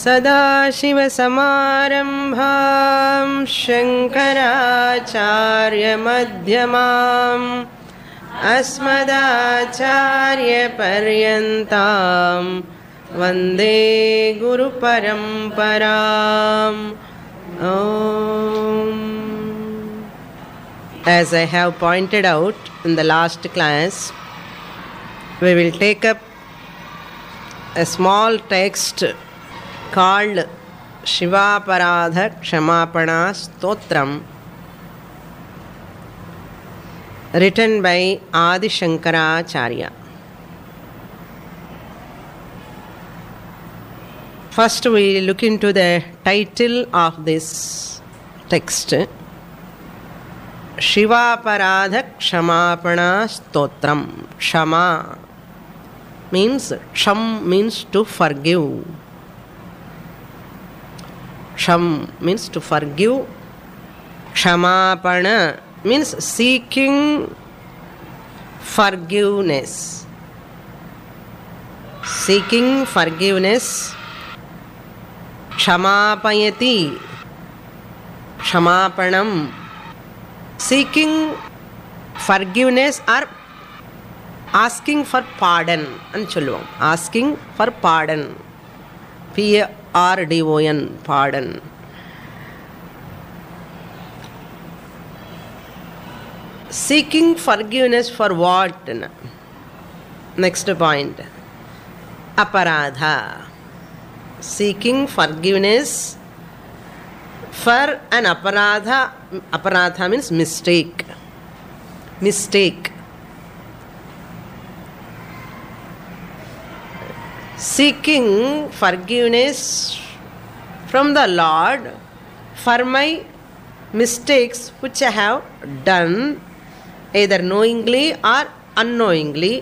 सदाशिवसमारम्भां शङ्कराचार्यमध्यमाम् अस्मदाचार्यपर्यन्तां वन्दे गुरुपरम्पराम्. As I have pointed out in the last class, we will take up a small text called Shivaparadha Kshamapana Stotram, written by Adi Shankaracharya. First we look into the title of this text. Shivaparadha Kshamapana Stotram. Kshama means, Ksham means to forgive. Ksham means to forgive. Kshamapana means seeking forgiveness. Seeking forgiveness. Kshamapayati. Kshamapanam. Seeking forgiveness or asking for pardon. Asking for pardon. Pardon. Pardon. Seeking forgiveness for what? Next point. Aparadha. Seeking forgiveness for an aparadha. Aparadha means mistake. Mistake. Seeking forgiveness from the Lord for my mistakes which I have done, either knowingly or unknowingly.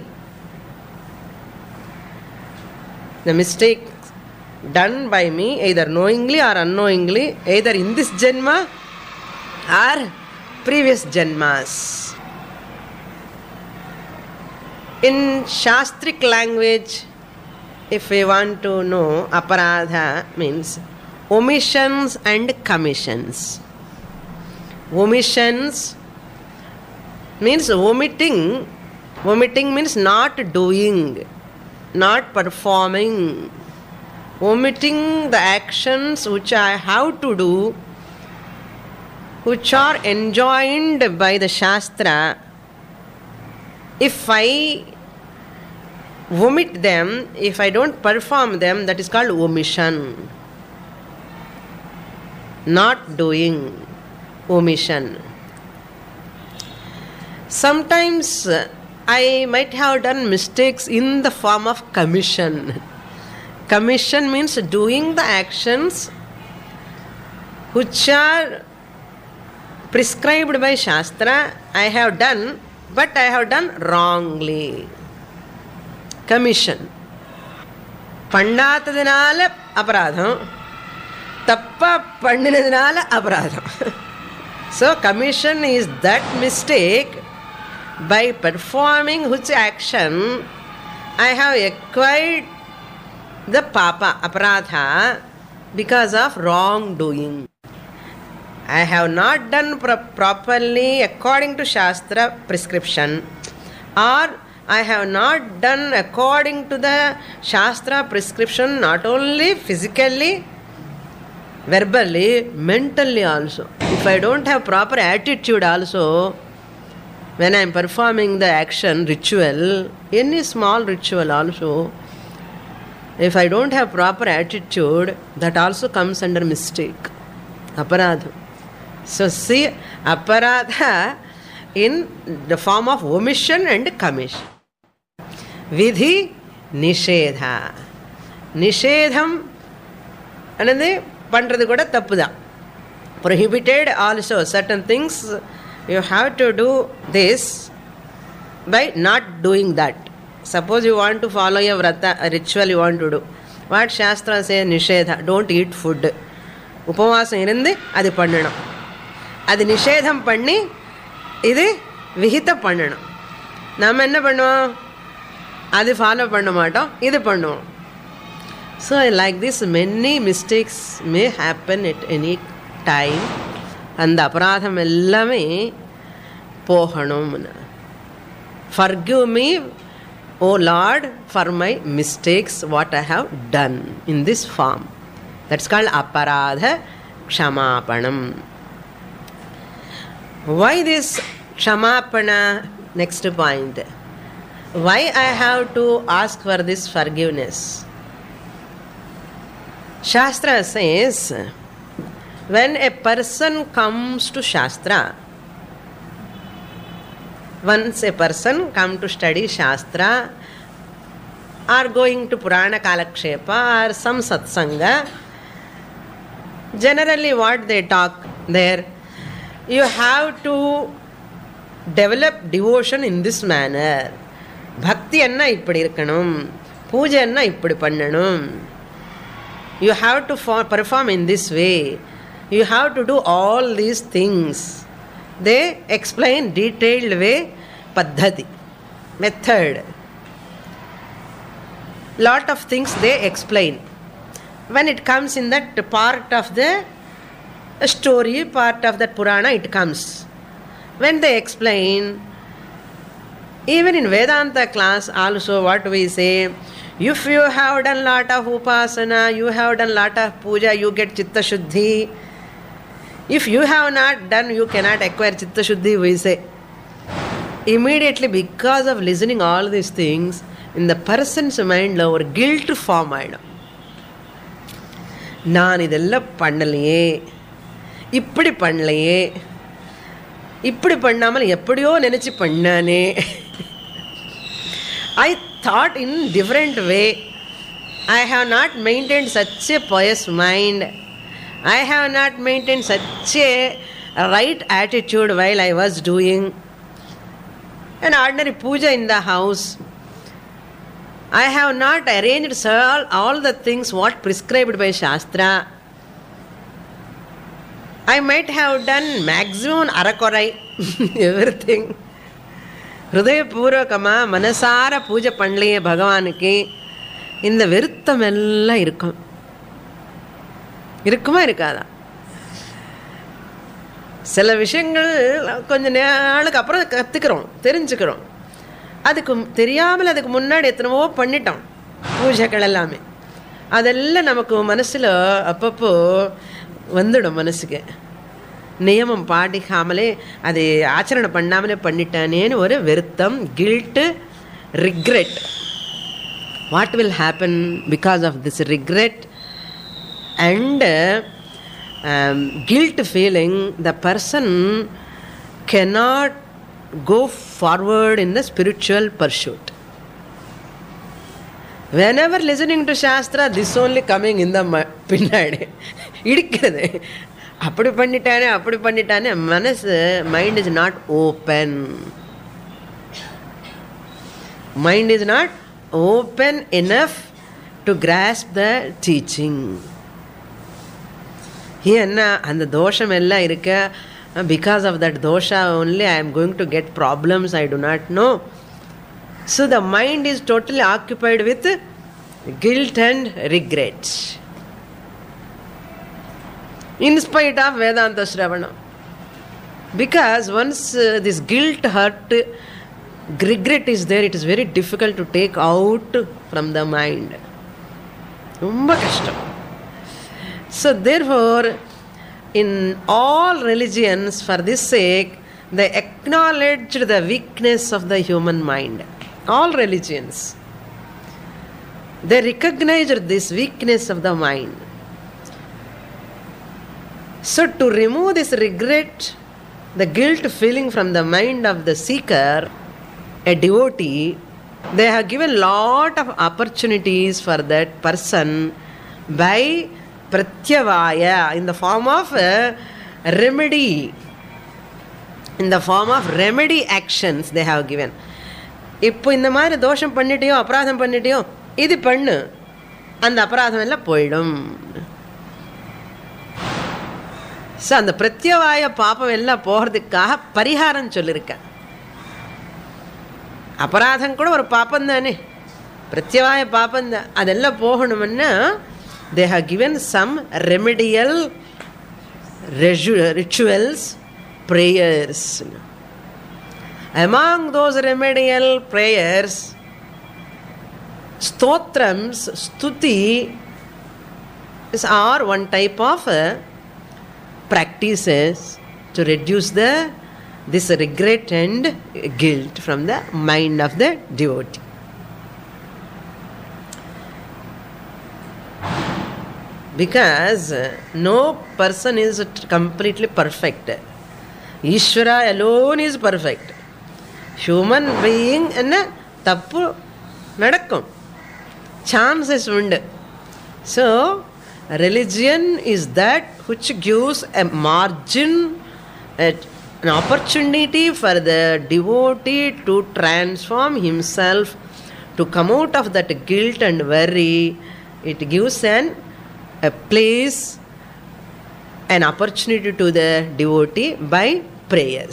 The mistake done by me, either knowingly or unknowingly, either in this Janma or previous Janmas. In Shastric language, if we want to know, aparadha means omissions and commissions. Omissions means omitting. Omitting means not doing, not performing. Omitting the actions which I have to do, which are enjoined by the Shastra. If I omit them, if I don't perform them, that is called omission. Not doing. Omission. Sometimes I might have done mistakes in the form of commission. Commission means doing the actions which are prescribed by Shastra. I have done, but I have done wrongly. Commission. Pandatadinala aparadham, tappa pandinadinala aparadham. So commission is that mistake by performing which action I have acquired the papa, aparadha, because of wrongdoing. I have not done properly according to Shastra prescription, or I have not done according to the Shastra prescription, not only physically, verbally, mentally also. If I don't have proper attitude also, when I am performing the action, ritual, any small ritual also, if I don't have proper attitude, that also comes under mistake. Aparadha. So see, aparadha in the form of omission and commission. Vidhi nishedha. Nishedham another pandrathu kuda tappu da. Prohibited also certain things you have to do this by not doing that. Suppose you want to follow a vrata, a ritual you want to do. What Shastra says? Nishedha. Don't eat food. Upavasam irundhi adi pannanam. Adi nishedham panni இது விஹித பண்ணணும். நம்ம என்ன பண்ணுவோம்? அது follow பண்ண மாட்டோம், இது பண்ணுவோம். So like this, many mistakes may happen at any time. அந்த அபராதம் எல்லாமே போகணும்னு. Forgive me, O Lord, for my mistakes, what I have done in this form. That's called aparadha ksamapanam. Why this kshamapana? Next point. Why I have to ask for this forgiveness? Shastra says, when a person comes to Shastra, once a person come to study Shastra or going to Purana Kalakshepa or some satsanga, generally what they talk there, you have to develop devotion in this manner. Bhakti anna ippadi irukkanum, puja anna ippadi pannanum. You have to perform in this way. You have to do all these things. They explain detailed way, paddhati, method. Lot of things they explain. When it comes in that part of the story, part of that Purana, it comes. When they explain, even in Vedanta class also what we say, if you have done lot of upasana, you have done lot of puja, you get chitta shuddhi. If you have not done, you cannot acquire chitta shuddhi, we say. Immediately, because of listening all these things, in the person's mind ஒரு guilt form ஆயிடும். நான் இதெல்லாம் பண்ணலையே, இப்படி பண்ணலையே, இப்படி பண்ணாமல் எப்படியோ நினைச்சு பண்ணானே, I thought in different way, I have not maintained such a pious mind, I have not maintained such a right attitude while I was doing an ordinary puja in the house. I have not arranged all the things what prescribed by Shastra. I might have done maximum arakorai, everything. ஹிருதயபூர்வகமா மனசார பூஜை பண்ணலையே பகவானுக்கு, இந்த விருத்தம் எல்லாம் இருக்கும். இருக்குமா இருக்காதா? சில விஷயங்கள் கொஞ்ச நாளுக்கு அப்புறம் கற்றுக்கிறோம், தெரிஞ்சுக்கிறோம். அதுக்கு தெரியாமல் அதுக்கு முன்னாடி எத்தனவோ பண்ணிட்டோம் பூஜைகள் எல்லாமே. அதெல்லாம் நமக்கு மனசில் அப்பப்போ வந்துடும். மனசுக்கு நியமம் பாடிக்காமலே அது ஆச்சரணை பண்ணாமலே பண்ணிட்டானேன்னு ஒரு வருத்தம், guilt, regret. What will happen because of this regret and guilt feeling? The person cannot go forward in the spiritual pursuit. Whenever listening to Shastra, this only coming in the pinnadi idikkuradhu, appadi pannitaane manasu, mind is not open. Mind is not open enough to grasp the teaching. என்ன அந்த தோஷம் எல்லாம் இருக்க, because of that dosha only I am going to get problems, I do not know. So the mind is totally occupied with guilt and regret in spite of Vedanta Shravana. Because once this guilt, hurt, regret is there, it is very difficult to take out from the mind. ரொம்ப கஷ்டம். So therefore, in all religions, for this sake, they acknowledged the weakness of the human mind. All religions, they recognized this weakness of the mind. So to remove this regret, the guilt feeling from the mind of the seeker, a devotee, they have given lot of opportunities for that person by pratyavaya, in the form of remedy, in the form of remedy actions they have given. இப்போ இந்த மாதிரி தோஷம் பண்ணிட்டியோ, அபராதம் பண்ணிட்டியோ, இது பண்ணு, அந்த அபராதம் எல்லாம் போயிடும். ஸோ அந்த பிரத்யவாய பாப்பம் எல்லாம் போகிறதுக்காக பரிகாரம் சொல்லியிருக்கேன். அபராதம் கூட ஒரு பாப்பம் தானே, பிரத்யவாய பாபம் அதெல்லாம் போகணும்னா they have given some remedial rituals, prayers. Among those remedial prayers, stotrams, stuti are one type of practices to reduce this regret and guilt from the mind of the devotee. Because no person is completely perfect. Ishvara alone is perfect. Human being enna tappu nadakkum, chances undu. So religion is that which gives a margin, an opportunity for the devotee to transform himself, to come out of that guilt and worry. It gives a place, an opportunity to the devotee by prayers.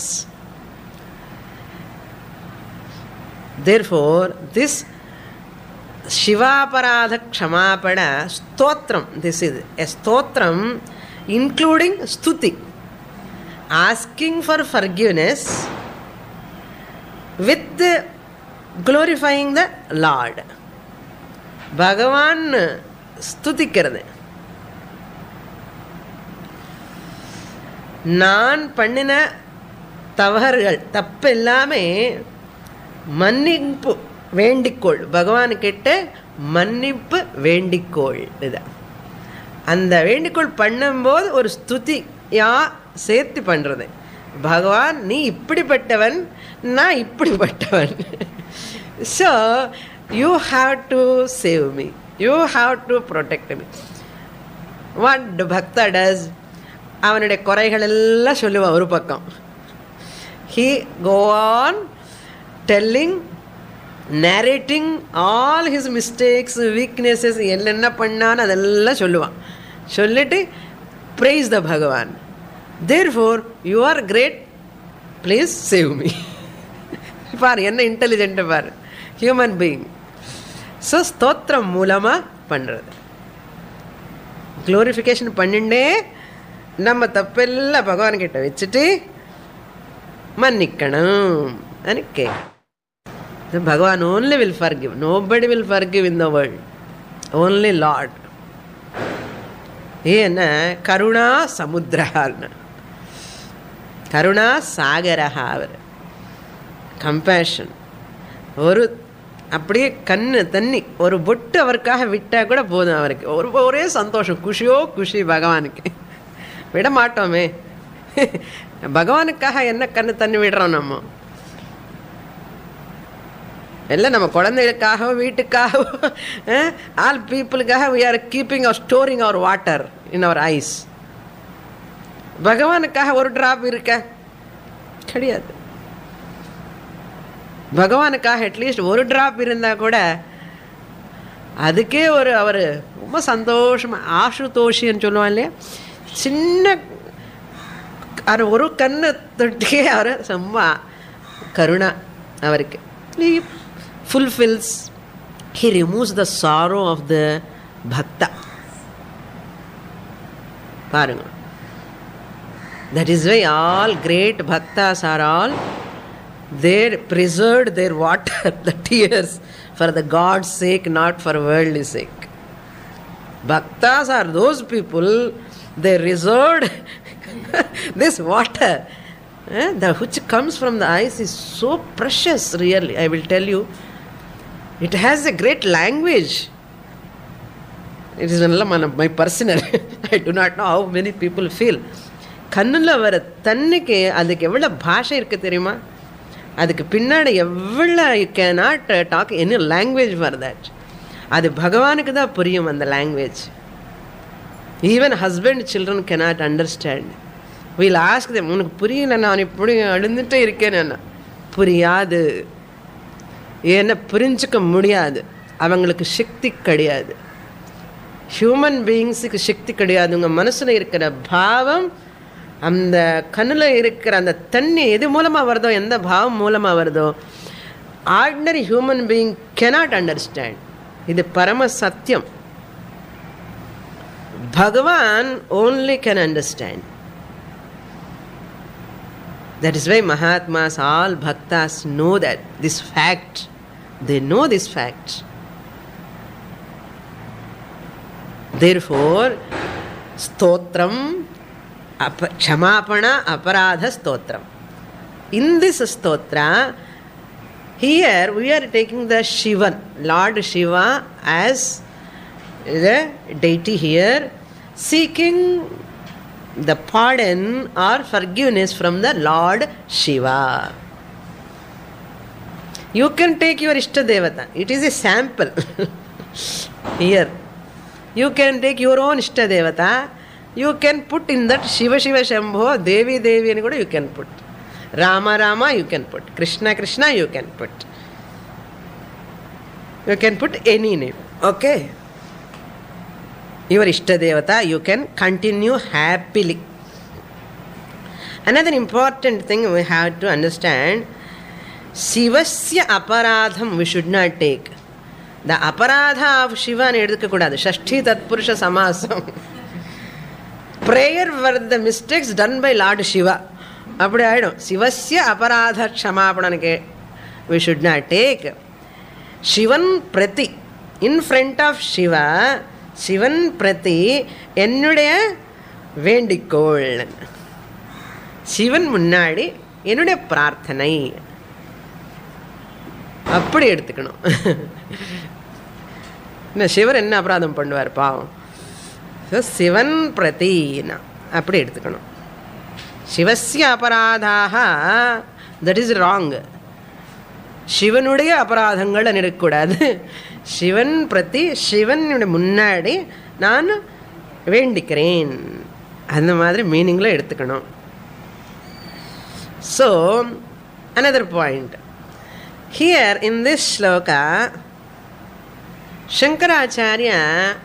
Therefore, this Shivaparadha Kshamapana Stotram, this is a Stotram including Stuti, asking for forgiveness with glorifying the Lord. Bhagavan ஸ்துதிக்கிறது. நான் பண்ணின தவறுகள் தப்பு எல்லாமே மன்னிப்பு வேண்டிக்கோள், பகவானுக்கிட்ட மன்னிப்பு வேண்டிக்கோள். இதுதான் அந்த வேண்டிக்கோள் பண்ணும்போது ஒரு ஸ்துதியா சேர்த்து பண்ணுறது. பகவான் நீ இப்படிப்பட்டவன், நான் இப்படிப்பட்டவன். So you have to save me, you have to protect me. What the bhakta does, அவனுடைய குறைகள் எல்லாம் சொல்லுவான் ஒரு பக்கம். He go on telling, narrating all his mistakes, weaknesses, என்னென்ன பண்ணான்னு அதெல்லாம் சொல்லுவான். சொல்லிட்டு praise the Bhagavan. Therefore you are great, please save me. பாரு என்ன இன்டெலிஜென்ட் பாரு, ஹியூமன் பீயிங். ஸோ ஸ்தோத்திரம் மூலமாக பண்ணுறது. க்ளோரிஃபிகேஷன் பண்ணிண்டே நம்ம தப்பெல்லாம் பகவான்கிட்ட வச்சுட்டு மன்னிக்கணும் అని கேட்கணும். பகவான் only will forgive, nobody will forgive in the world, only lord. ஏன்னா கருணா சமுத்திரஹான்னு, கருணா சாகரஹா அவர், கம்பேஷன். ஒரு அப்படியே கண்ணு தண்ணி ஒரு பொட்டு அவருக்காக விட்டால் கூட போதும், அவருக்கு ஒரே சந்தோஷம், குஷியோ குஷி. பகவானுக்கு விட மாட்டோமே, பகவானுக்காக என்ன கண்ணு தண்ணி விடுறோம் நம்ம? இல்லை நம்ம குழந்தைகளுக்காகவோ வீட்டுக்காகவோ ஆல் பீப்புளுக்காக we are keeping or storing our water in our eyes. பகவானுக்காக ஒரு ட்ராப் இருக்க கிடையாது. பகவானுக்காக அட்லீஸ்ட் ஒரு ட்ராப் இருந்தால் கூட அதுக்கே ஒரு அவர் ரொம்ப சந்தோஷமாக, ஆசுதோஷின்னு சொல்லுவான் இல்லையா, சின்ன அவர் ஒரு கண்ணு தொட்டியே அவர் சும்மா கருணா அவருக்கு. He fulfills, he removes the sorrow of the bhakta. பாருங்க, that is why all great bhaktas are all, they preserved their water, the tears, for the God's sake, not for worldly sake. Bhaktas are those people, they reserved this water, which comes from the eyes is so precious, really. I will tell you, it has a great language. It is my personal, I do not know how many people feel. கண்ணில் வர தண்ணிக்கு அதுக்கு எவ்வளோ பாஷை இருக்குது தெரியுமா? அதுக்கு பின்னாடி எவ்வளோ, you cannot talk any language for that. அது பகவானுக்கு தான் புரியும் அந்த language. Even husband children cannot understand. We'll ask them, உனக்கு புரியல, நான் இப்படி அழுந்துட்டே இருக்கேன், என்ன புரியாது, ஏன்னா புரிஞ்சுக்க முடியாது, அவங்களுக்கு சக்தி கிடையாது. ஹியூமன் பீயிங்ஸுக்கு சக்தி கிடையாது. உங்கள் மனசில் இருக்கிற பாவம், அந்த கண்ணில் இருக்கிற அந்த தண்ணி எது மூலமாக வருதோ, எந்த பாவம் மூலமாக வருதோ, ordinary human being cannot understand. It is Parama Satyam. Bhagavan only can understand. That is why Mahatmas, all Bhaktas know that, this fact. They know this fact. Therefore, Stotram, Kshamapana Aparadha Stotram. In this stotra, here we are taking the Shivan, Lord Shiva, as the deity here, seeking the pardon or forgiveness from the Lord Shiva. You can take your Ishtadevata. It is a sample. Here. You can take your own Ishtadevata. You can put in that Shiva Shiva Shambho, Devi Devi, and you can put. Rama Rama you can put. Krishna Krishna you can put. You can put any name. Okay? Your Ishtadevata you can continue happily. Another important thing we have to understand, Shivasya aparadham we should not take. The aparadha of Shiva ne edukakudadu. Shashti Tatpurusha Samasam. Prayer were the mistakes done by Lord Shiva. Appadi aidum. Shivasya aparadha ksamapananike we should not take. Shivan prati. In front of Shiva, Shivan prati ennuடைய வேண்டிக்கோள். சிவன் முன்னாடி என்னுடைய பிரார்த்தனை. அப்படி எடுத்துக்கணும். சிவர் என்ன அபராதம் பண்ணுவார் பாவம். சிவன் பிரதினா அப்படி எடுத்துக்கணும். சிவஸ்ய அபராதாக, தட் இஸ் ராங். சிவனுடைய அபராதங்கள் இருக்கக்கூடாது. சிவன் பிரதி, சிவனுடைய முன்னாடி நான் வேண்டிக்கிறேன், அந்த மாதிரி மீனிங்கில் எடுத்துக்கணும். So another point. Here in this shloka, Shankaracharya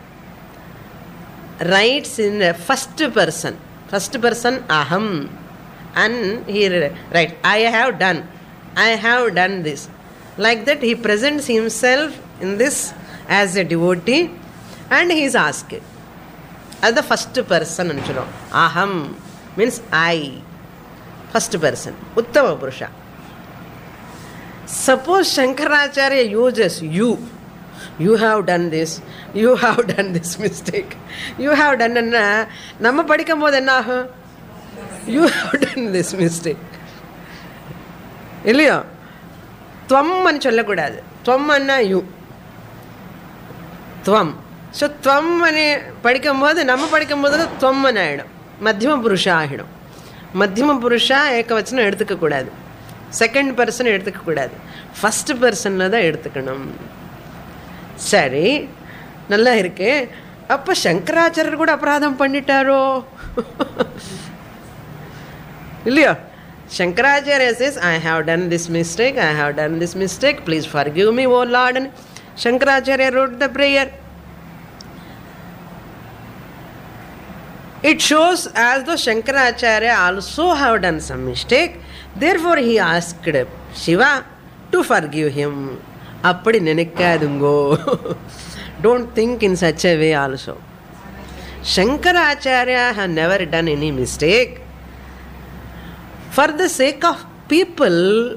writes in the first person aham, and he writes, I have done this. Like that he presents himself in this as a devotee, and he is asked as the first person. Aham means I, first person, Uttama Purusha. Suppose Shankaracharya uses you have done this, you have done this mistake, you have done, நம்ம படிக்கும் போது என்ன ஆகும்? You have done this mistake. இல்லையோ? துவம் అని சொல்லக்கூடாது. துவம் அண்ணா யூ, துவம். ஸோ துவம் అని படிக்கும்போது, நம்ம படிக்கும்போது துவம் అని ஆகிடும், மத்தியம புருஷா ஆகிடும். மத்தியம புருஷா ஏகவச்சனம் எடுத்துக்கக்கூடாது, செகண்ட் பர்சன் எடுத்துக்கக்கூடாது, ஃபஸ்ட் பர்சனில் தான் எடுத்துக்கணும். சரி, நல்லா இருக்கு. அப்போ சங்கராச்சாரியர் கூட அபராதம் பண்ணிட்டாரோ இல்லையோ? Shankaracharya says, I have done this mistake, I have done this mistake, please forgive me, O Lord. And Shankaracharya wrote the prayer. It shows as though Shankaracharya also have done some mistake. Therefore he asked Shiva to forgive him. Appadi nenikadungo. Don't think in such a way also. Shankaracharya have never done any mistake. For the sake of people,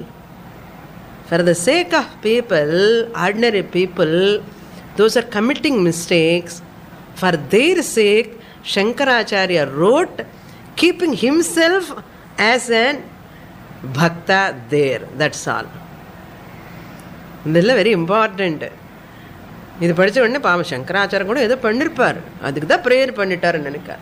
ordinary people, those are committing mistakes. For their sake, Shankaracharya wrote, keeping himself as an bhakta there. That's all. இதெல்லாம் very important. இது படித்த உடனே பாவம் சங்கராச்சாரம் கூட ஏதோ பண்ணியிருப்பார், அதுக்கு தான் ப்ரேயர் பண்ணிட்டாருன்னு நினைக்கார்.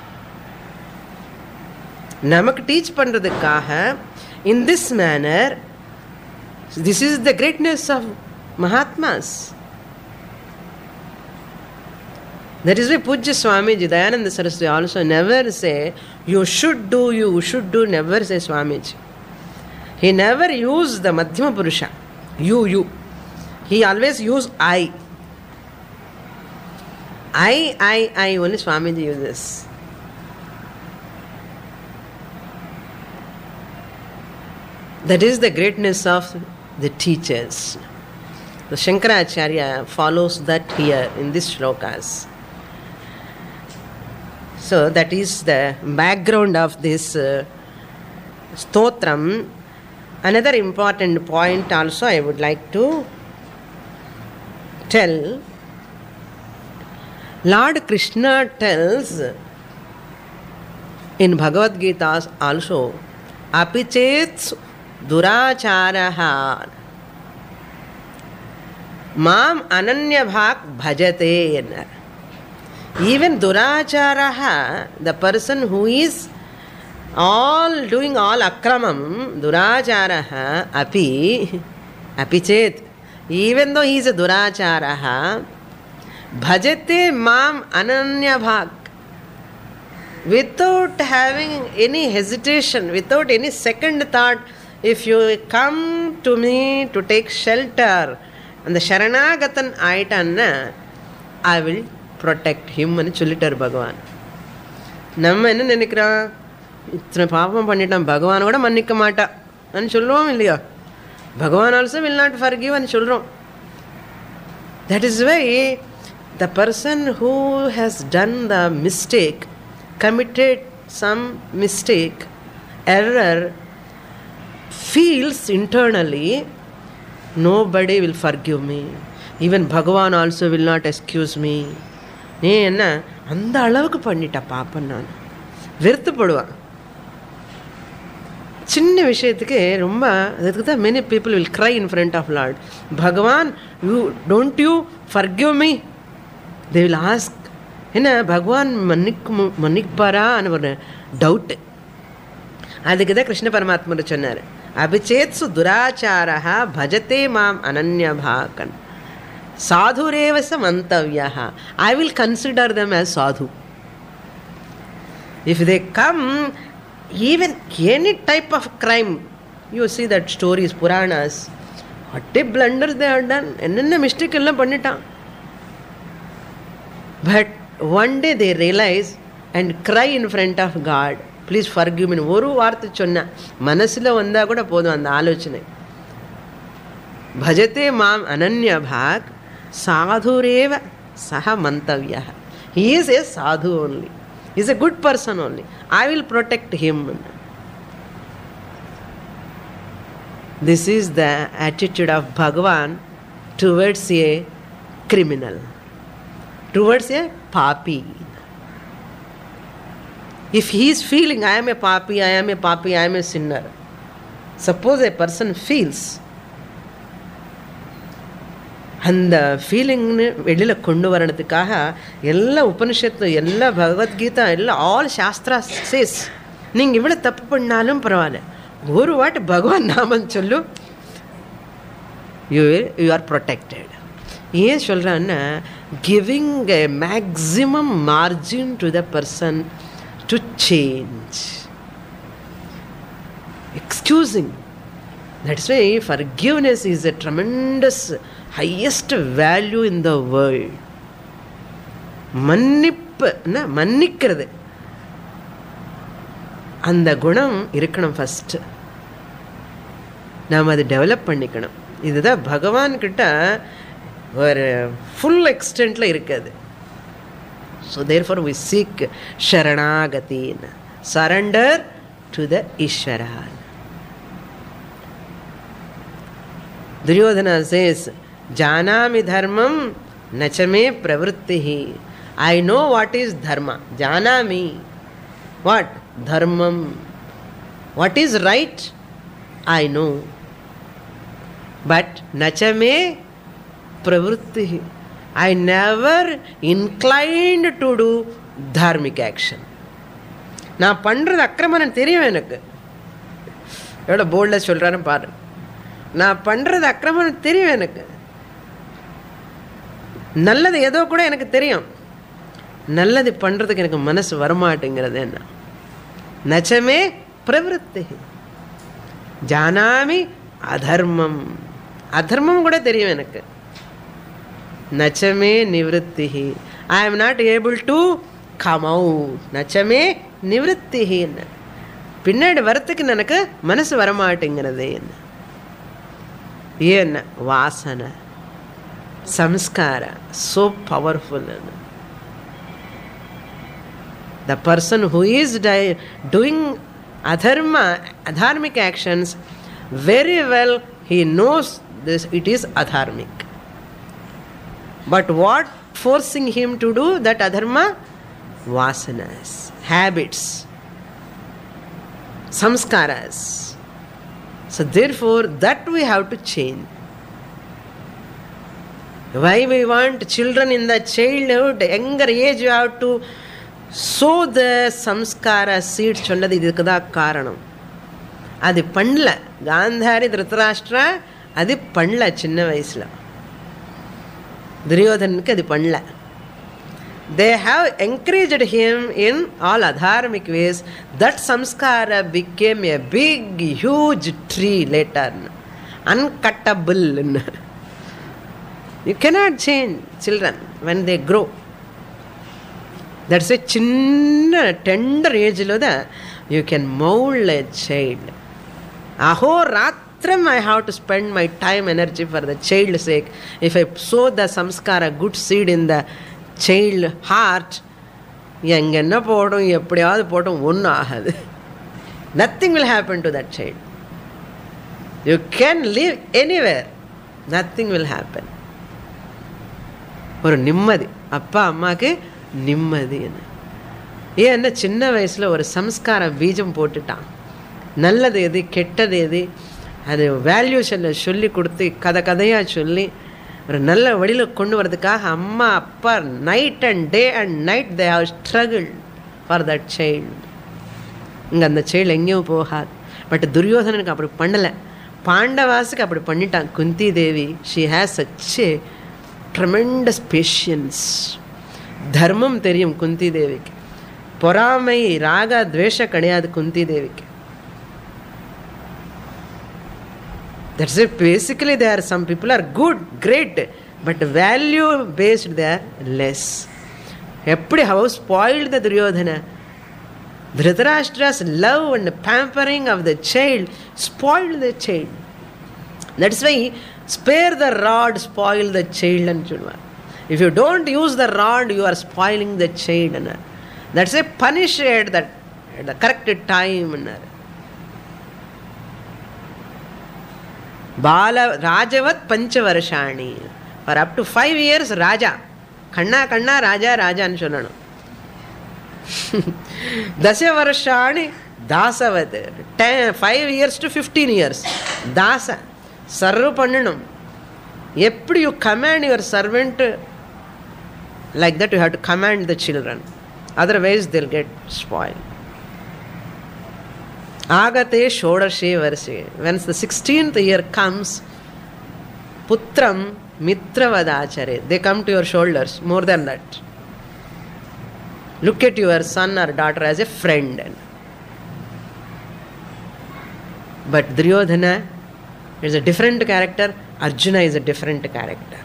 நமக்கு டீச் பண்ணுறதுக்காக in this manner, this is the greatness of Mahatmas. That is why Pujya Swamiji, Dayananda Saraswati also never say, you should do, never say Swamiji. He never used the Madhyama Purusha, you. He always used I. I, only Swamiji uses. That is the greatness of the teachers. So Shankaracharya follows that here in this shlokas. So that is the background of this stotram. Another important point also I would like to tell. Lord Krishna tells in Bhagavad Gita also, apichet duracharaha mam ananya bhak bhajate. Even duracharaha, the person who is doing all akramam, duracharaha apichet, even though he is a duracharaha, bhajate mam ananya bhak, without having any hesitation, without any second thought, if you come to me to take shelter and the sharanagatan aitanna, I will protect him anu சொல்லிட்டார் பகவான். நம்ம என்ன நினைக்கிறோம், இத்தனை பாவம் பண்ணிட்டான், பகவான் கூட மன்னிக்க மாட்டா ன்னு சொல்லுவோம் இல்லையா? பகவான் ஆல்சோ வில் நாட் ஃபர்கிவ் ன்னு சொல்கிறோம். That is why the person who has done the mistake, committed some mistake, error, feels internally, nobody will forgive me, even Bhagavan also will not excuse me. நீ என்ன அந்த அளவுக்கு பண்ணிட்ட பாப்பன், நான் வெறுத்துப்படுவான். சின்ன விஷயத்துக்கு ரொம்ப, அதுக்கு தான் many people will cry in front of Lord, Bhagavan, don't you forgive me? They will ask, என்ன பகவான் மன்னிப்பாரான்னு ஒரு டவுட்டு. அதுக்கு தான் கிருஷ்ண பரமாத்மா சொன்னார், அபிச்சேத்சு துராச்சாரா பஜதே மாம் அனன்ய பாகன் சாதுரேவச மந்தவ்யா. I will consider them as sadhu. If they come, even any type of crime, you see that stories, Puranas, what a blunders they have done, என்னென்ன மிஸ்டேக் எல்லாம் பண்ணிட்டான். But one day they realize and cry in front of God, please forgive me. ஒரு வார்த்தை சொன்ன மனசில் வந்தால் கூட போதும் அந்த ஆலோசனை. பஜதே மாம் அனன்ய பாக் சாதுரேவ சஹ மந்தவ்யா. He is a sadhu only. He is a good person only. I will protect him. This is the attitude of Bhagavan towards a criminal, towards a papi. If he is feeling, I am a papi, I am a papi, I am a sinner. Suppose a person feels, அந்த ஃபீலிங்னு வெளியில் கொண்டு வரதுக்காக எல்லா உபனிஷத்து, எல்லா பகவத்கீதா, எல்லாம் all Sastra chase, நீங்கள் இவ்வளோ தப்பு பண்ணாலும் பரவாயில்ல, ஒரு வாட்டி பகவான் நாமம் சொல்லு, யூ ஆர் ப்ரொடெக்டட். ஏன் சொல்கிறான்னா, giving a maximum margin to the person to change, excusing. That's why forgiveness is a tremendous highest value in the world. மன்னிப்பு, மன்னிக்கிறது, அந்த குணம் இருக்கணும் ஃபஸ்ட்டு. நாம் அதை டெவலப் பண்ணிக்கணும். இதுதான் பகவான் கிட்ட ஒரு ஃபுல் எக்ஸ்டென்ட்டில் இருக்காது. ஸோ தேர்ஃபார் வி சீக் சரணாகதின்னு, surrender to the Ishwara. Duryodhana says, Janami dharmam nachame pravrittihi. I know what is dharma. Janami. What? Dharmam. What is right? I know. But nachame pravrittihi. I never inclined to do dharmic action. நான் பண்ணுறது அக்கிரமம் தெரியும் எனக்கு. எவ்வளோ போல்டாக சொல்கிறான்னு பாரு. நான் பண்ணுறது அக்கிரமம் தெரியும் எனக்கு, நல்லது ஏதோ கூட எனக்கு தெரியும், நல்லது பண்ணுறதுக்கு எனக்கு மனசு வரமாட்டேங்கிறது. என்ன நச்சமே பிரவருத்தி, ஜானாமி அதர்மம், அதர்மம் கூட தெரியும் எனக்கு. நச்சமே நிவృత్తి, I am not able to come out. நச்சமே நிவృత్తి, பின்னாடி வரத்துக்கு எனக்கு மனசு வரமாட்டேங்கிறது. என்ன ஏன்? வாசனை. Samskara, so powerful. The person who is doing adharmic actions, very well he knows this, it is adharmic. But what forcing him to do that adharma? Vasanas, habits, samskaras. So therefore that we have to change. Why we want children in the childhood, younger age, you have to sow the samskara seeds. சொன்னது இதுக்கு தான் காரணம். அது பண்ணல காந்தாரி திருதராஷ்டிரா, அது பண்ணல சின்ன வயசுல. துரியோதனுக்கு அது பண்ணல. They have encouraged him in all adharmic ways. That samskara became a big, huge tree later, uncuttable. You cannot change children when they grow. That's a chinna tender age lo da you can mold a child. Aho ratram I have to spend my time, energy for the child's sake. If I sow the samskara, good seed in the child heart, engenna podum eppadiyaadu podum onnu agadu. Nothing will happen to that child. You can live anywhere, nothing will happen. ஒரு நிம்மதி, அப்பா அம்மாவுக்கு நிம்மதி. ஏன்னா சின்ன வயசில் ஒரு சம்ஸ்கார பீஜம் போட்டுட்டான். நல்லது எது கெட்டது எது அது வேல்யூஷனில் சொல்லி கொடுத்து கதையாக சொல்லி ஒரு நல்ல வழியில் கொண்டு வரதுக்காக அம்மா அப்பா night and day and night they have struggle for that child. இங்கே அந்த சைல்டு எங்கேயும் போகாது. பட் துரியோதனனுக்கு அப்படி பண்ணலை, பாண்டவாஸுக்கு அப்படி பண்ணிட்டான். Kunti Devi, she has such a tremendous patience. தர்மம் தெரியும் குந்தி தேவிக்கு, பொறாமை ராக துவேஷம் கிடையாது குந்தி தேவிக்கு. That's it. Basically, there are some people are good, great, but value based they are less. Eppadi how spoiled the Duryodhana. Dhritarashtra's love and pampering of the child spoiled the child. That's why spare the rod, spoil the child and children. If you don't use the rod, you are spoiling the child. That's why punish at the correct time. Bala Rajavat Panchavarshani. For up to 5 years, Raja. Kanna Kanna Raja Raja and Shunanu. Dasya Varshani Dasavat. 5 years to 15 years. Dasa. Sarvu Pandanam. Eppadi you command your servant like that, you have to command the children. Otherwise, they'll get spoiled. Agate Shodashe Varse. When the 16th year comes, Putram Mitravadachare. They come to your shoulders. More than that. Look at your son or daughter as a friend. But Duryodhana is a different character. Arjuna is a different character.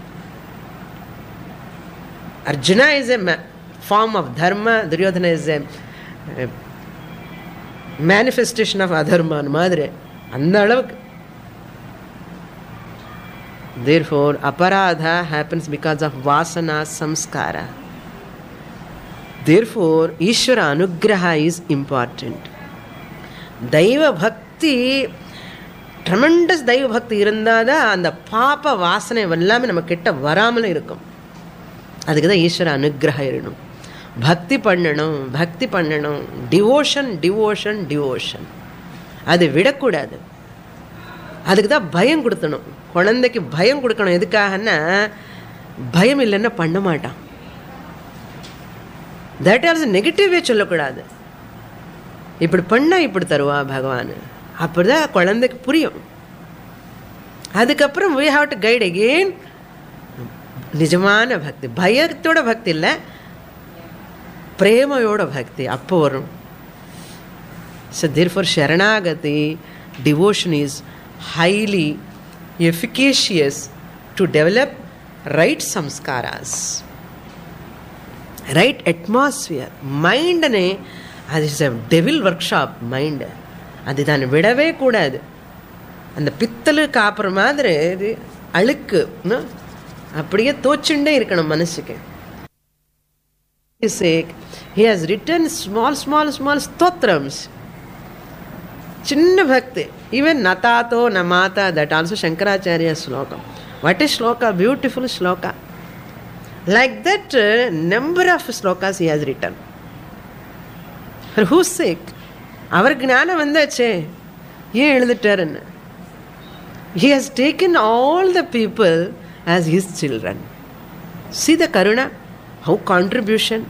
Arjuna is a form of dharma. Duryodhana is a manifestation of adharma. Madre andha alavukku. Therefore aparadha happens because of vasana samskara. Therefore Ishvara anugraha is important. Daiva bhakti, tremendous daiva bhakti irundada அந்த பாப வாசனை எல்லாமே நம்ம கிட்ட வராமல் இருக்கும். அதுக்கு தான் ஈஸ்வர அனுகிரகம் இருக்கணும். பக்தி பண்ணணும். டிவோஷன் அது விடக்கூடாது. அதுக்கு தான் பயம் கொடுக்கணும். குழந்தைக்கு பயம் கொடுக்கணும். எதுக்காகன்னா பயம் இல்லைன்னா பண்ண மாட்டான். தட் ஆல்சோ நெகட்டிவே சொல்லக்கூடாது. இப்படி பண்ணால் இப்படி தருவா பகவான், அப்படிதான் குழந்தைக்கு புரியும். அதுக்கப்புறம் we have to guide again. நிஜமான பக்தி, பயத்தோட பக்தி இல்லை, பிரேமையோட பக்தி அப்போ வரும். So therefore Sharanagati, devotion is highly efficacious to develop right samskaras, right atmosphere. Mind ne, அது is a devil workshop. Mind அது தான் விடவே கூடாது. அந்த பித்தளு காப்புற மாதிரி இது அழுக்கு, அப்படியே தோச்சுண்டே இருக்கணும் மனசுக்கு. He has written small stotrams, chinna bhakti, even natato namata, that also Shankaracharya sloka. What is shloka? Beautiful shloka. Like that, number of slokas he has written. For whose sake? Our gnana vandache, ye eludittaranu. He has taken all the people as his children. See the karuna, how contribution.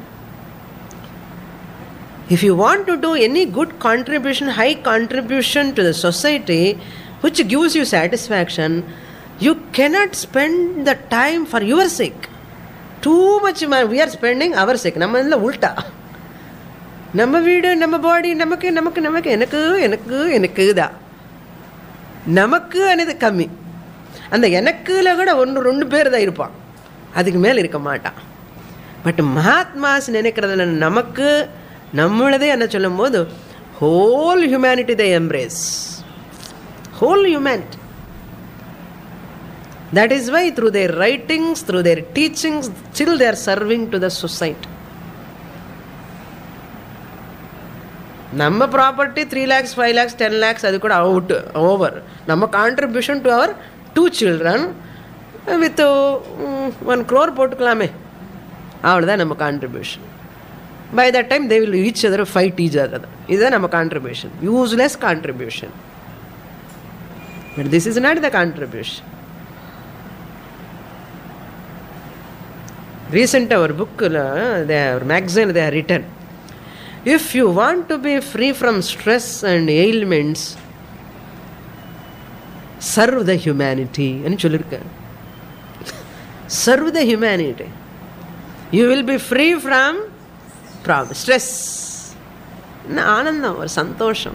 If you want to do any good contribution, high contribution to the society, which gives you satisfaction, you cannot spend the time for your sake. Too much we are spending our sake. நம்ம இல்லை உல்ட்டா, நம்ம வீடு, நம்ம பாடி, நமக்கு நமக்கு நமக்கு எனக்கு எனக்கு எனக்கு தான். நமக்கு అనేది கம்மி. அந்த எனக்குல கூட 1-2 பேர் தான் இருப்பான், அதுக்கு மேலே இருக்க மாட்டான். பட் மகாத்மாஸ் நினைக்கிறதுல நமக்கு நம்மளதே என்ன சொல்லும் போது whole humanity they embrace. Whole humanity. That is why through their writings, through their teachings, still they are serving to the society. நம்ம ப்ராப்பர்ட்டி 3 lakhs 5 lakhs 10 lakhs அது கூட அவுட் ஓவர். நம்ம contribution to our 2 children with 1 crore போட்டுக்கலாமே, அவ்வளோதான் நம்ம contribution. By that time they will each other fight each other. இதுதான் நம்ம contribution, useless contribution. But this is not the contribution. Recent our book, their magazine they have written, if you want to be free from stress and ailments, serve the humanity anu sollirukka. Serve the humanity, you will be free from stress. Anandam or santosham.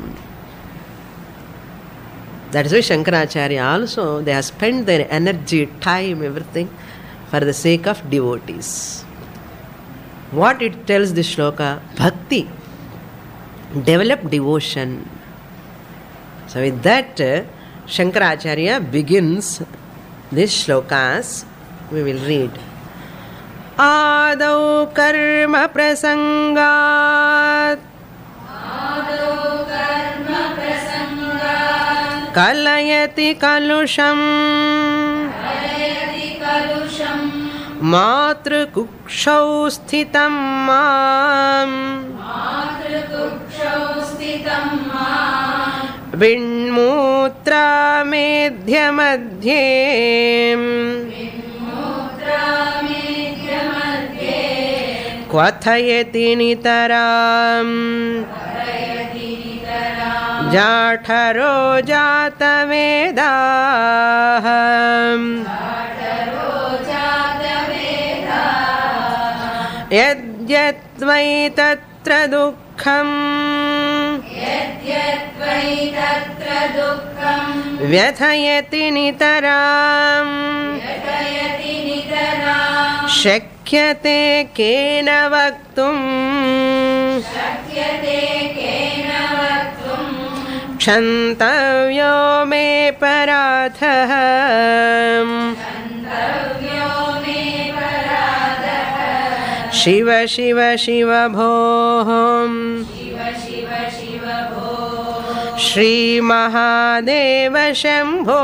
That is why Shankaracharya also, they have spent their energy, time, everything for the sake of devotees. What it tells this shloka? Bhakti. Develop devotion. So with that, Shankaracharya begins these shlokas. We will read. Adau karma prasangat kalayati kalusham matru kukshau sthitam mam vinmutra medhya madhye kvathayati nitaram jatharo jatavedaham yadyattvai tatra dukkham vyathayati nitaram shakyate kena vaktum क्षन्तव्यो मे पराधः शिव शिव शिव भोः Shri Mahadev Shambho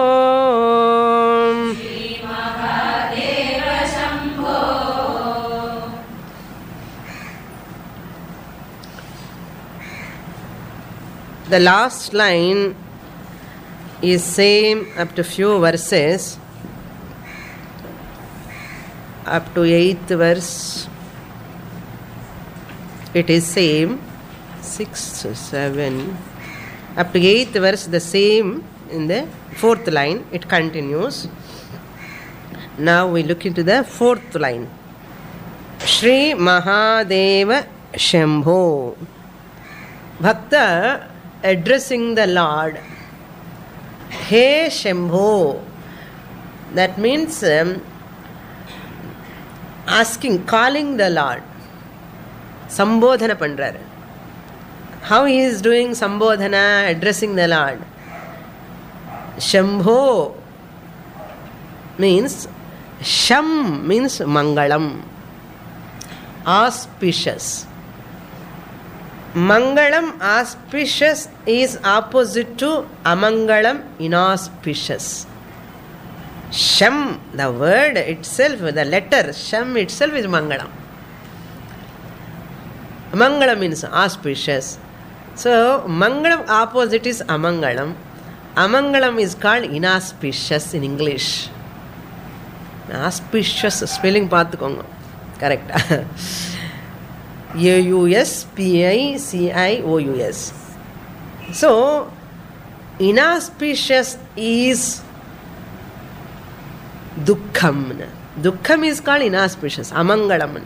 The last line is same up to few verses, up to 8th verse. It is same, 6, 7, up to 8th verse the same. In the 4th line it continues. Now we look into the 4th line. Shri Mahadeva Shambho. Bhakta addressing the Lord, Hey Shambho. That means asking, calling the Lord. Sambodhana pandrar. How he is doing Sambodhana, addressing the Lord? Shambho means Sham means Mangalam, auspicious. Mangalam, auspicious, is opposite to Amangalam, inauspicious. Sham, the word itself, the letter Sham itself is Mangalam. Mangalam means auspicious. So, Mangalam opposite is Amangalam. Amangalam is called inauspicious in English. Auspicious spelling paathukonga. Correct. AUSPICIOUS. So, inauspicious is Dukkham. Dukkham is called inauspicious. Amangalam.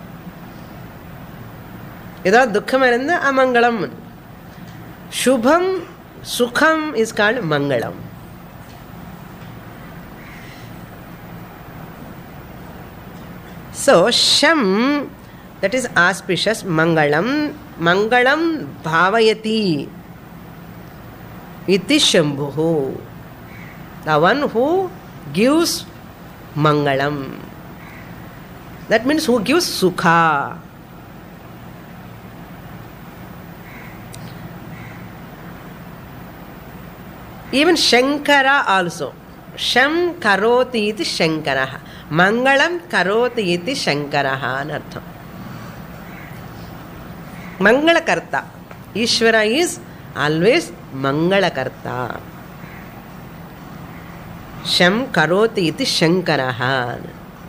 Idha Dukkham irundha Amangalam. Shubham, Sukham is called Mangalam. So, Sham, that is auspicious, Mangalam. Mangalam bhavayati iti Shambhuhu. The one who gives Mangalam. That means who gives Sukha. Even Shankara also. Sham karoti iti Shankaraha. Mangalam karoti iti Shankaraha anartham. Mangalakarta. Ishvara is always Mangalakarta. Sham karoti iti Shankaraha.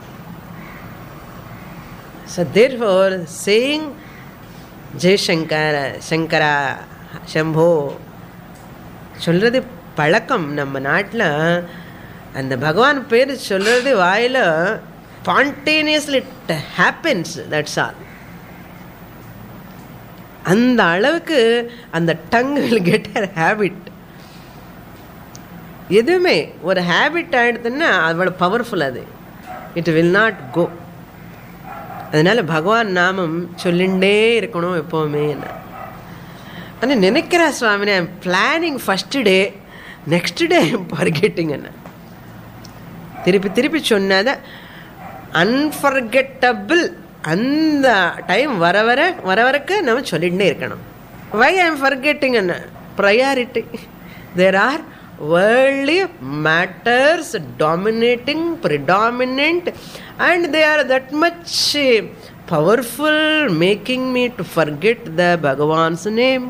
So therefore, saying Jai Shankara, Shankara, Shambho, சொல்றது பழக்கம் நம்ம நாட்டில். அந்த பகவான் பேர் சொல்றது வாயில spontaneously it happens, that's all. அந்த அளவுக்கு அந்த tongue will get a habit. எதுவுமே ஒரு ஹேபிட் ஆகிடுதுன்னா அவ்வளோ பவர்ஃபுல் அது. It will not go. அதனால பகவான் நாமம் சொல்லிகிட்டே இருக்கணும் எப்போவுமே. ஆனால் நினைக்கிறா Swamini, I am planning first day, next day I am forgetting. என்ன திருப்பி திருப்பி சொன்னாத அன்ஃபர்கெட்டபிள். அந்த டைம் வர வரக்கு நம்ம சொல்லிகிட்டே இருக்கணும். Why I am forgetting? என்ன priority. There are worldly matters dominating, predominant, and they are that much powerful, making me to forget the Bhagavan's name.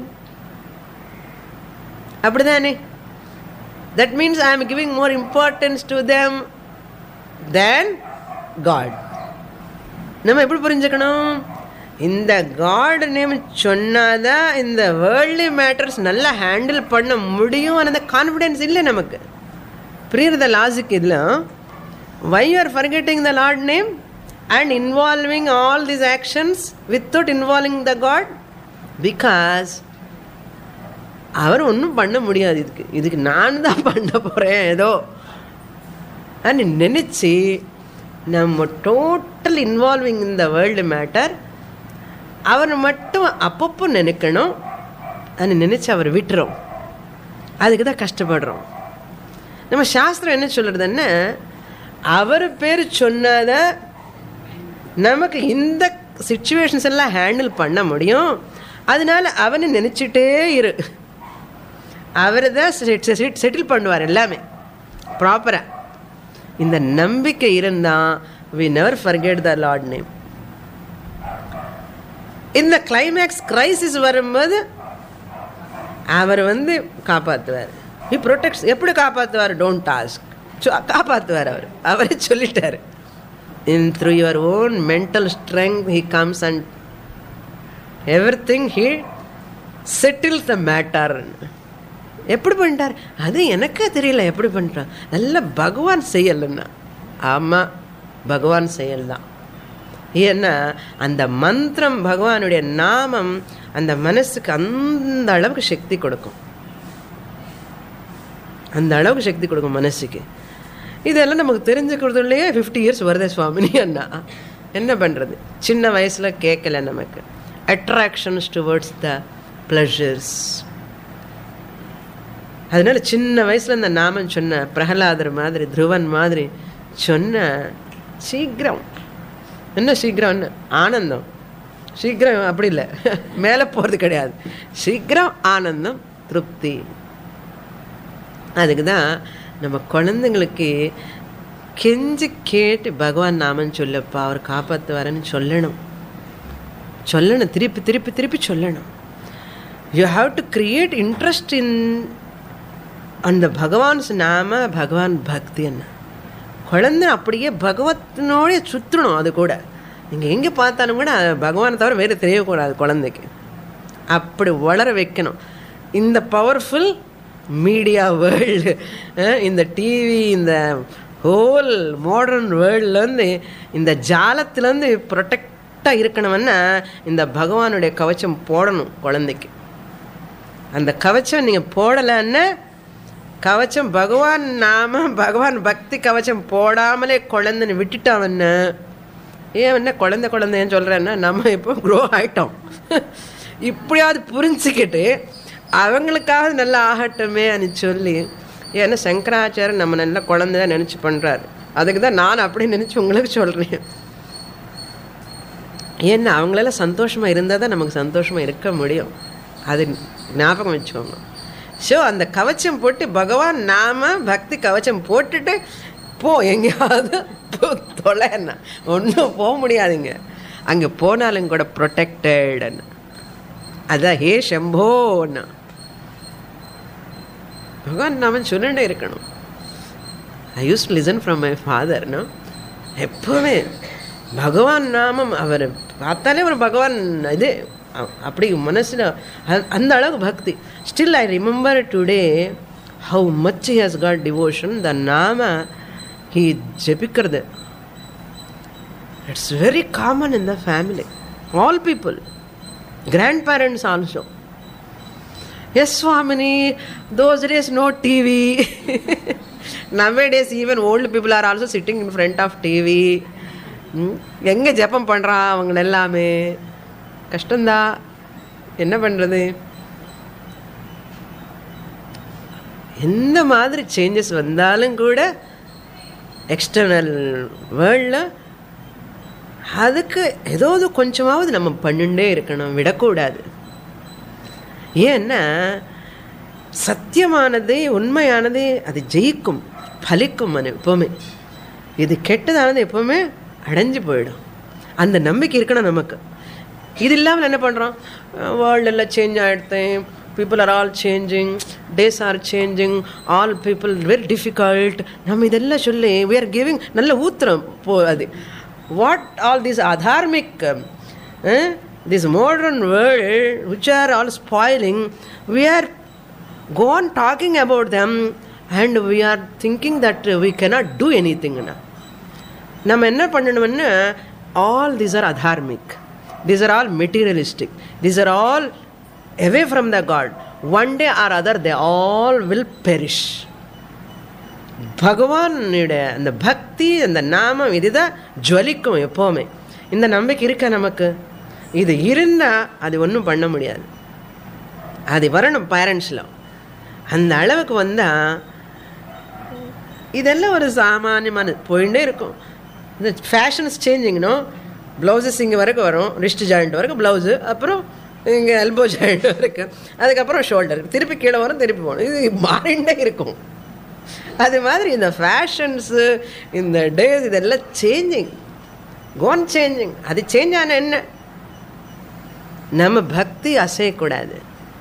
Appadidane? That means I am giving more importance to them than God. நம்ம எப்படி புரிஞ்சுக்கணும்? இந்த God name சொன்னாதான் இந்த worldly matters நல்லா handle பண்ண முடியும். அந்த கான்ஃபிடென்ஸ் இல்லை நமக்கு. புரியுறத லாஜிக் இதில்? Why you are forgetting the Lord name and involving all these actions without involving the God? Because அவர் ஒன்றும் பண்ண முடியாது. இதுக்கு நான் தான் பண்ண போகிறேன் ஏதோ அண்ட் நினச்சி நம்ம total involving in the world matter. அவர் மட்டும் அப்பப்போ நினைக்கணும். அது நினச்சி அவர் விட்டுறோம். அதுக்கு தான் கஷ்டப்படுறோம். நம்ம சாஸ்திரம் என்ன சொல்கிறதுன்னா, அவர் பேர் சொன்னாதான் நமக்கு இந்த சிச்சுவேஷன்ஸ் எல்லாம் ஹேண்டில் பண்ண முடியும். அதனால அவனை நினச்சிட்டே இரு. அவர் தான் செட்டில் பண்ணுவார் எல்லாமே ப்ராப்பராக. இந்த நம்பிக்கை இருந்தால் we never forget the Lord name. இந்த கிளைமேக்ஸ் கிரைசிஸ் வரும்போது அவர் காப்பாற்றுவார். He protects. எப்படி காப்பாற்றுவார்? Don't ask. காப்பாற்றுவார். அவரே சொல்லிட்டார். In through your own mental strength he comes and everything he settles the matter. எப்படி பண்ணிட்டார்? அது எனக்கே தெரியல எப்படி பண்ணுறான். நல்ல பகவான் செயல்னா. ஆமாம், பகவான் செயல் தான். ஏன்னா அந்த மந்திரம், பகவானுடைய நாமம் அந்த மனசுக்கு அந்த அளவுக்கு சக்தி கொடுக்கும். அந்த அளவுக்கு சக்தி கொடுக்கும் மனசுக்கு. இதெல்லாம் நமக்கு தெரிஞ்சுக்கிறதுலையே 50 years வருதே சுவாமினி அண்ணா. என்ன பண்ணுறது? சின்ன வயசில் கேட்கல நமக்கு. Attractions towards the pleasures. அதனால சின்ன வயசில் இந்த நாமம் சொன்ன பிரகலாதர் மாதிரி, துருவன் மாதிரி சொன்ன சீக்கிரம். என்ன சீக்கிரம்? என்ன ஆனந்தம். சீக்கிரம் அப்படி இல்லை, மேலே போகிறது கிடையாது. சீக்கிரம் ஆனந்தம், திருப்தி. அதுக்கு தான் நம்ம குழந்தைங்களுக்கு கெஞ்சி கேட்டு பகவான் நாமன்னு சொல்லப்பா, அவர் காப்பாற்றுவாரன்னு சொல்லணும். திருப்பி திருப்பி திருப்பி சொல்லணும். You have to create interest in அந்த பகவான்ஸ் நாம, பகவான் பக்தி. என்ன குழந்தை அப்படியே பகவத்தினோடைய சுற்றணும். அது கூட நீங்கள் எங்கே பார்த்தாலும் கூட பகவானை தவிர வேறு தெரியக்கூடாது குழந்தைக்கு. அப்படி வளர வைக்கணும். இந்த பவர்ஃபுல் மீடியா வேர்ல்டு, இந்த டிவி, இந்த ஹோல் மாடர்ன் வேர்ல்ட்லேருந்து, இந்த ஜாலத்துலேருந்து ப்ரொடெக்டாக இருக்கணும்னா இந்த பகவானுடைய கவச்சம் போடணும் குழந்தைக்கு. அந்த கவச்சம் நீங்கள் போடலைன்னா, கவச்சம் பகவான் நாம, பகவான் பக்தி கவச்சம் போடாமலே குழந்தைன்னு விட்டுட்டாவன்னு, ஏன்னா குழந்தைன்னு சொல்கிறேன்னா நம்ம இப்போ க்ரோ ஆகிட்டோம். இப்படியாவது புரிஞ்சுக்கிட்டு அவங்களுக்காக நல்லா ஆகட்டுமே அனு சொல்லி, ஏன்னா சங்கராச்சாரியர் நம்ம நல்லா குழந்தைதான் நினச்சி பண்ணுறாரு. அதுக்கு தான் நான் அப்படி நினச்சி உங்களுக்கு சொல்கிறேன். ஏன்னா அவங்களெல்லாம் சந்தோஷமாக இருந்தால் தான் நமக்கு சந்தோஷமாக இருக்க முடியும். அது ஞாபகம் வச்சுக்கோங்க. ஸோ அந்த கவச்சம் போட்டு பகவான் நாம பக்தி கவச்சம் போட்டுட்டு போ, எங்கேயாவது தொலைன்னா ஒன்றும் போக முடியாதுங்க. அங்கே போனாலும் கூட ப்ரொடெக்டட்ன்னு. அதான் ஹே சம்போன்னா பகவான் நாம சொல்லிட்டே இருக்கணும். I use to listen from my ஃபாதர்னா, எப்போவுமே பகவான் நாமம் அவர் பார்த்தாலே ஒரு பகவான் இது அப்படி மனசில் அந்த அளவுக்கு பக்தி. Still I remember today how much he has got devotion. The நாம ஹி ஜபிக்கிறது, it's very common in the family, all people, grand parents also. Yes, Swamini, those days no TV. Nowadays even old people are also sitting in front of TV. எங்கே ஜப்பம் பண்ணுறான் அவங்க எல்லாமே. கஷ்டம்தான், என்ன பண்ணுறது. எந்த மாதிரி சேஞ்சஸ் வந்தாலும் கூட எக்ஸ்டர்னல் வேர்ல்டில் அதுக்கு ஏதாவது கொஞ்சமாவது நம்ம பண்ணிகிட்டே இருக்கணும், விடக்கூடாது. ஏன்னா சத்தியமானது, உண்மையானது அது ஜெயிக்கும், பலிக்கும். எப்போவுமே இது கெட்டதானது எப்போவுமே அடைஞ்சு போயிடும். அந்த நம்பிக்கை இருக்கணும் நமக்கு. இது இல்லாமல் என்ன பண்ணுறோம், வேர்ல்டெல்லாம் சேஞ்ச் ஆகிடுத்தேன், people are all changing, days are changing, all people very difficult. நம்ம இதெல்லாம் சொல்லி வி ஆர் கிவிங் நல்ல ஊத்துறோம் அது. வாட் ஆல் திஸ் அதர்மிக், this modern world which are all spoiling, we are go on talking about them and we are thinking that we cannot do anything. நம்ம என்ன பண்ணணும்னா, all these are adharmic, these are all materialistic, these are all away from the God. One day or other they all will perish. பகவானுடைய அந்த பக்தி, அந்த நாமம் இதுதான் ஜுவலிக்கும் எப்போவுமே. இந்த நம்பிக்கை இருக்கா நமக்கு? இது இருந்தால் அது ஒன்றும் பண்ண முடியாது. அது வரணும் பேரண்ட்ஸில். அந்த அளவுக்கு வந்தால் இதெல்லாம் ஒரு சாமானியமான போயிட்டே இருக்கும். இந்த ஃபேஷன்ஸ் சேஞ்சிங்கனோ, ப்ளவுஸஸ் இங்கே வரைக்கும் வரும், ரிஸ்ட் ஜாயிண்ட் வரைக்கும் ப்ளவுஸு, அப்புறம் இங்கே எல்போ ஜாயிண்ட் வரைக்கும், அதுக்கப்புறம் ஷோல்டர், திருப்பி கீழே வரும், திருப்பி போகணும். இது மாறிண்டே இருக்கும். அது மாதிரி இந்த ஃபேஷன்ஸு, இந்த டேஸ், இதெல்லாம் சேஞ்சிங், கோன் சேஞ்சிங். அது சேஞ்ச் ஆனால் என்ன, நம்ம பக்தி அசையக்கூடாது.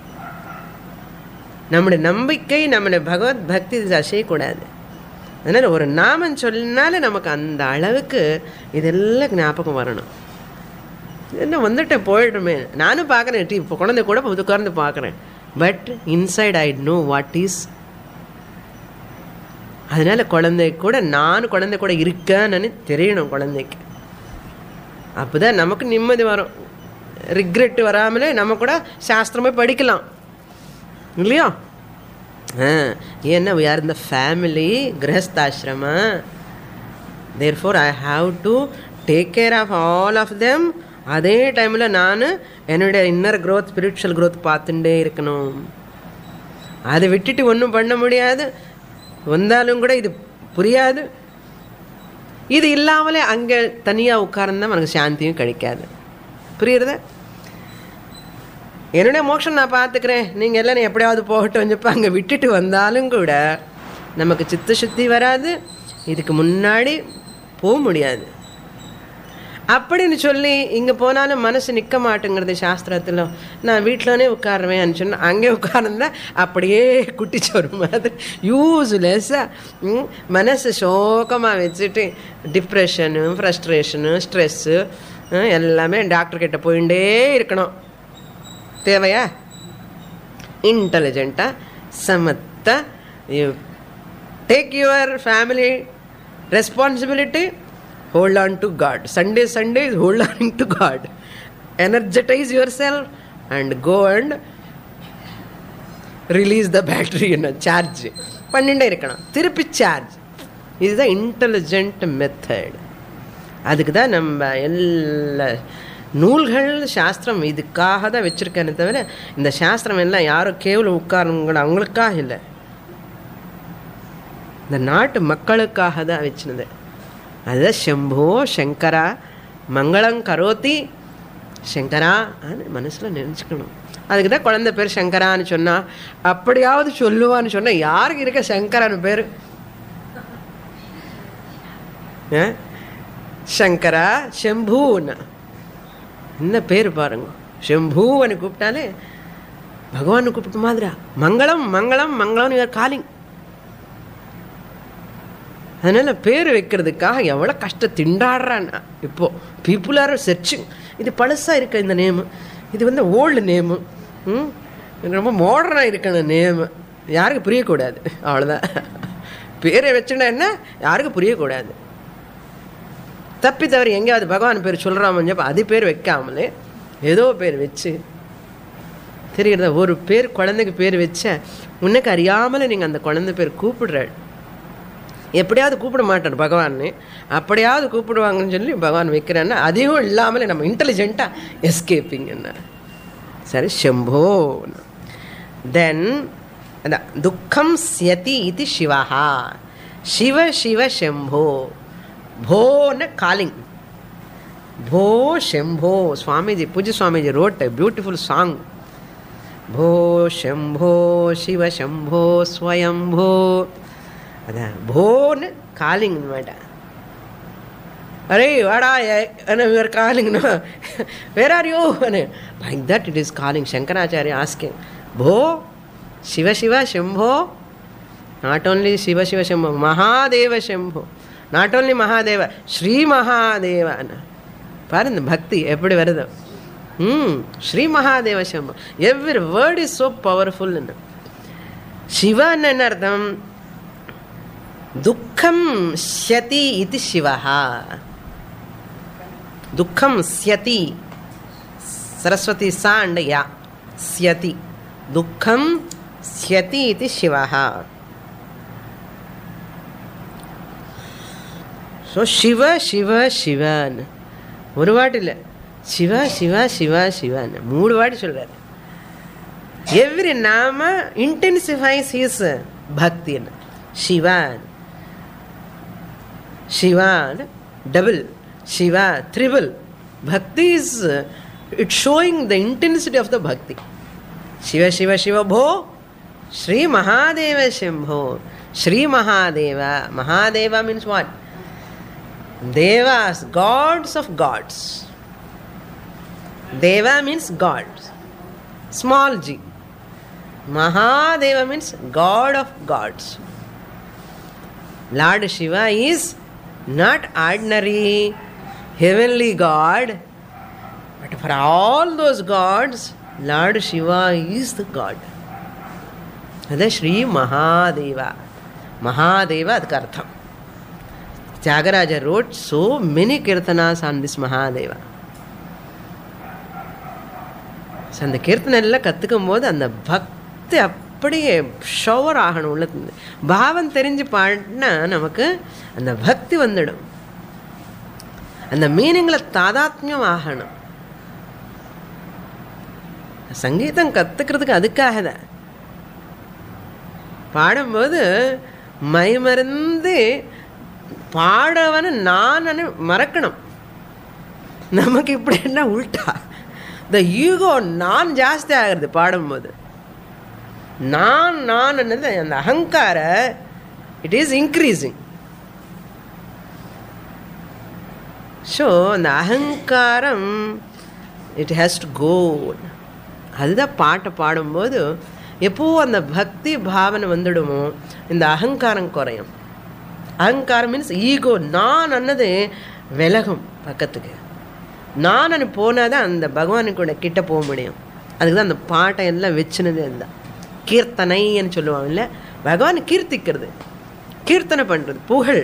நம்முடைய நம்பிக்கை, நம்முடைய பகவத் பக்தி இது அசையக்கூடாது. அதனால் ஒரு நாமம் சொன்னாலே நமக்கு அந்த அளவுக்கு இதெல்லாம் ஞாபகம் வரணும். என்ன வந்துட்டேன் போயிடுமே. நானும் பார்க்குறேன், இப்போ குழந்தை கூட உட்கார்ந்து பார்க்குறேன். But inside I know what is. அதனால் குழந்தை கூட, நான் குழந்தை கூட இருக்கேன்னு தெரியணும் குழந்தைக்கு. அப்போ தான் நமக்கு நிம்மதி வரும். ரிக்ரெட் வராமலே நம்ம கூட சாஸ்திரமே படிக்கலாம் இல்லையா? ஏன்னா we are in the family, கிரகஸ்தாசிரமா. therefore I have to take care of all of them. அதே டைமில் நான் என்னுடைய இன்னர் க்ரோத், ஸ்பிரிச்சுவல் க்ரோத் பார்த்துட்டே இருக்கணும். அதை விட்டுட்டு ஒன்றும் பண்ண முடியாது. வந்தாலும் கூட இது புரியாது. இது இல்லாமலே அங்கே தனியாக உட்கார்ந்தா நமக்கு சாந்தியும் கிடைக்காது. புரியுறதா? என்னுடைய மோட்சம் நான் பார்த்துக்கிறேன், நீங்கள் எல்லாம் எப்படியாவது போகட்டும் வச்சுப்பா அங்கே விட்டுட்டு வந்தாலும் கூட நமக்கு சித்த சுத்தி வராது, இதுக்கு முன்னாடி போக முடியாது. அப்படின்னு சொல்லி இங்கே போனாலும் மனசு நிற்க மாட்டேங்கிறது. சாஸ்திரத்தில் நான் வீட்டிலனே உட்காருவேன் சொன்னால் அங்கே உட்கார்ந்தா அப்படியே குட்டிச்சோறு மாதிரி யூஸ்லெஸ்ஸாக மனசு சோகமாக வச்சுட்டு டிப்ரெஷனு, ஃப்ரஸ்ட்ரேஷனு, ஸ்ட்ரெஸ்ஸு எல்லாமே டாக்டர்கிட்ட போயிட்டே இருக்கணும். தேவையா? இன்டெலிஜென்ட்டாக சமத்தாக you take your family responsibility, hold on to God. Sundays hold on to God. Energize yourself and go and release the battery in a charge. பண்ணிட்டே இருக்கணும், திருப்பி சார்ஜ். இதுதான் இன்டெலிஜென்ட் மெத்தட். அதுக்கு தான் நம்ம எல்லா நூல்கள் சாஸ்திரம் இதுக்காக தான் வச்சுருக்கேன்னு தவிர இந்த சாஸ்திரம் எல்லாம் யாரும் கேவலம் உட்காருங்கள அவங்களுக்காக இல்லை, இந்த நாட்டு மக்களுக்காக தான் வச்சுனது. அதுதான் சம்போ சங்கரா மங்களம் கரோத்தி சங்கரா மனசில் நினச்சிக்கணும். அதுக்கு தான் குழந்தை பேர் சங்கரான்னு சொன்னால் அப்படியாவது சொல்லுவான்னு சொன்னால் யாருக்கு இருக்க சங்கரான்னு பேர்? சங்கரா சம்பூன்னு என்ன பேர் பாருங்க. சம்பூன்னு கூப்பிட்டாலே பகவான் கூப்பிட்ட மாதிரியா? மங்களம் மங்களம் மங்களம் யுவர் காலிங். அதனால் பேர் வைக்கிறதுக்காக எவ்வளோ கஷ்டம் திண்டாடுறான்னா இப்போது பீப்புள் ஆர் சர்ச்சிங். இது பழசாக இருக்க இந்த நேமு, இது ஓல்டு நேமு, ரொம்ப மாடர்னாக இருக்கணும் நேமு, யாருக்கு புரியக்கூடாது, அவ்வளோதான். பேரை வச்சுன்னா என்ன, யாருக்கு புரியக்கூடாது. தப்பி தவறி எங்கேயாவது பகவான் பேர் சொல்கிறாமஞ்சப்போ அது பேர் வைக்காமலே ஏதோ பேர் வச்சு தெரிகிறதா? ஒரு பேர் குழந்தைக்கு பேர் வச்சா உனக்கு அறியாமலே நீங்கள் அந்த குழந்தை பேர் கூப்பிடுறாள். எப்படியாவது கூப்பிட மாட்டார் பகவான்னு, அப்படியாவது கூப்பிடுவாங்கன்னு சொல்லி பகவான் வைக்கிறேன்னா அதையும் இல்லாமலே நம்ம இன்டெலிஜென்ட்டாக எஸ்கேப்பிங்கன்னா சரி சம்போ. தென் அதான் துக்கம் ஸ்யதி இது சிவா. சிவ சிவ சம்போ. போன காலிங், போ சம்போ. சுவாமிஜி பூஜ்ய Swamiji wrote a beautiful song. போ சம்போ சிவ சம்போ ஸ்வயம்போ. அதான் போன்னு காலிங் అనమాట. அரே வாடா your calling, where are you like that it is calling. Shankaracharya asking போ Shiva Shiva Shambho. Not only Shiva Shiva Shambho, Mahadeva Shambho. Not only Mahadeva, Shri Mahadevan. பாருங்க பக்தி எப்படி வருது. Shri Mahadeva Shambho. Every word is so powerful. Sivan என்ன அர்த்தம்? துக்கம் ஸ்யதி இது சிவா. துக்கம் ஸ்யதி, சரஸ்வதி சாண்டயா ஸ்யதி, துக்கம் ஸ்யதி இது சிவா. ஸோ சிவ சிவ சிவன் ஒரு வாட்டி இல்லை, சிவ சிவ சிவ சிவன் 3 வாட்டி சொல்கிறார். எவ்ரி நாம இன்டென்சிஃபைஸ் ஹிஸ் பக்தி. Sivan Shivan double, Shiva triple. Bhakti is it's showing the intensity of the bhakti. Shiva Shiva Shiva Bho, Shri Mahadeva Shambho. Shri Mahadeva. Mahadeva means what? Devas, gods of gods. Deva means gods, small g. Mahadeva means God of gods. Lord Shiva is not ordinary heavenly God, but for all those gods, Lord Shiva is the God. That is Shri Mahadeva. Mahadeva adukku artham. Tyagaraja wrote so many kirtanas on this Mahadeva. So அந்த கீர்த்தனை எல்லாம் கற்றுக்கும் போது அந்த பக்தி அப்படியே shower ஆகணும் உள்ளது. பாவம் தெரிஞ்சு பாடினா நமக்கு அந்த பக்தி வந்துடும், அந்த மீனிங்கில் தாதாத்மியம் ஆகணும். சங்கீதம் கற்றுக்கிறதுக்கு அதுக்காக தான். பாடும்போது மைமறந்து பாடவனை நான் மறக்கணும். நமக்கு இப்படி என்ன உல்டா, இந்த ஈகோ நான் ஜாஸ்தி ஆகிறது பாடும்போது. நான் என்னது அந்த அகங்கார இட் இஸ் இன்க்ரீசிங். ஸோ அந்த அகங்காரம் இட் ஹேஸ் டு கோ. அதுதான் பாட்டை பாடும்போது எப்போ அந்த பக்தி பாவனை வந்துடுமோ இந்த அகங்காரம் குறையும். அகங்காரம் மீன்ஸ் ஈகோ, நான் அன்னது விலகும் பக்கத்துக்கு. நான் போனால் தான் அந்த பகவானுக்கு கூட கிட்ட போக முடியும். அதுக்கு தான் அந்த பாட்டை எல்லாம் வச்சுனது அதுதான். கீர்த்தனைன்னு சொல்லுவாங்க இல்லை, பகவான் கீர்த்திக்கிறது, கீர்த்தனை பண்ணுறது, புகழ்.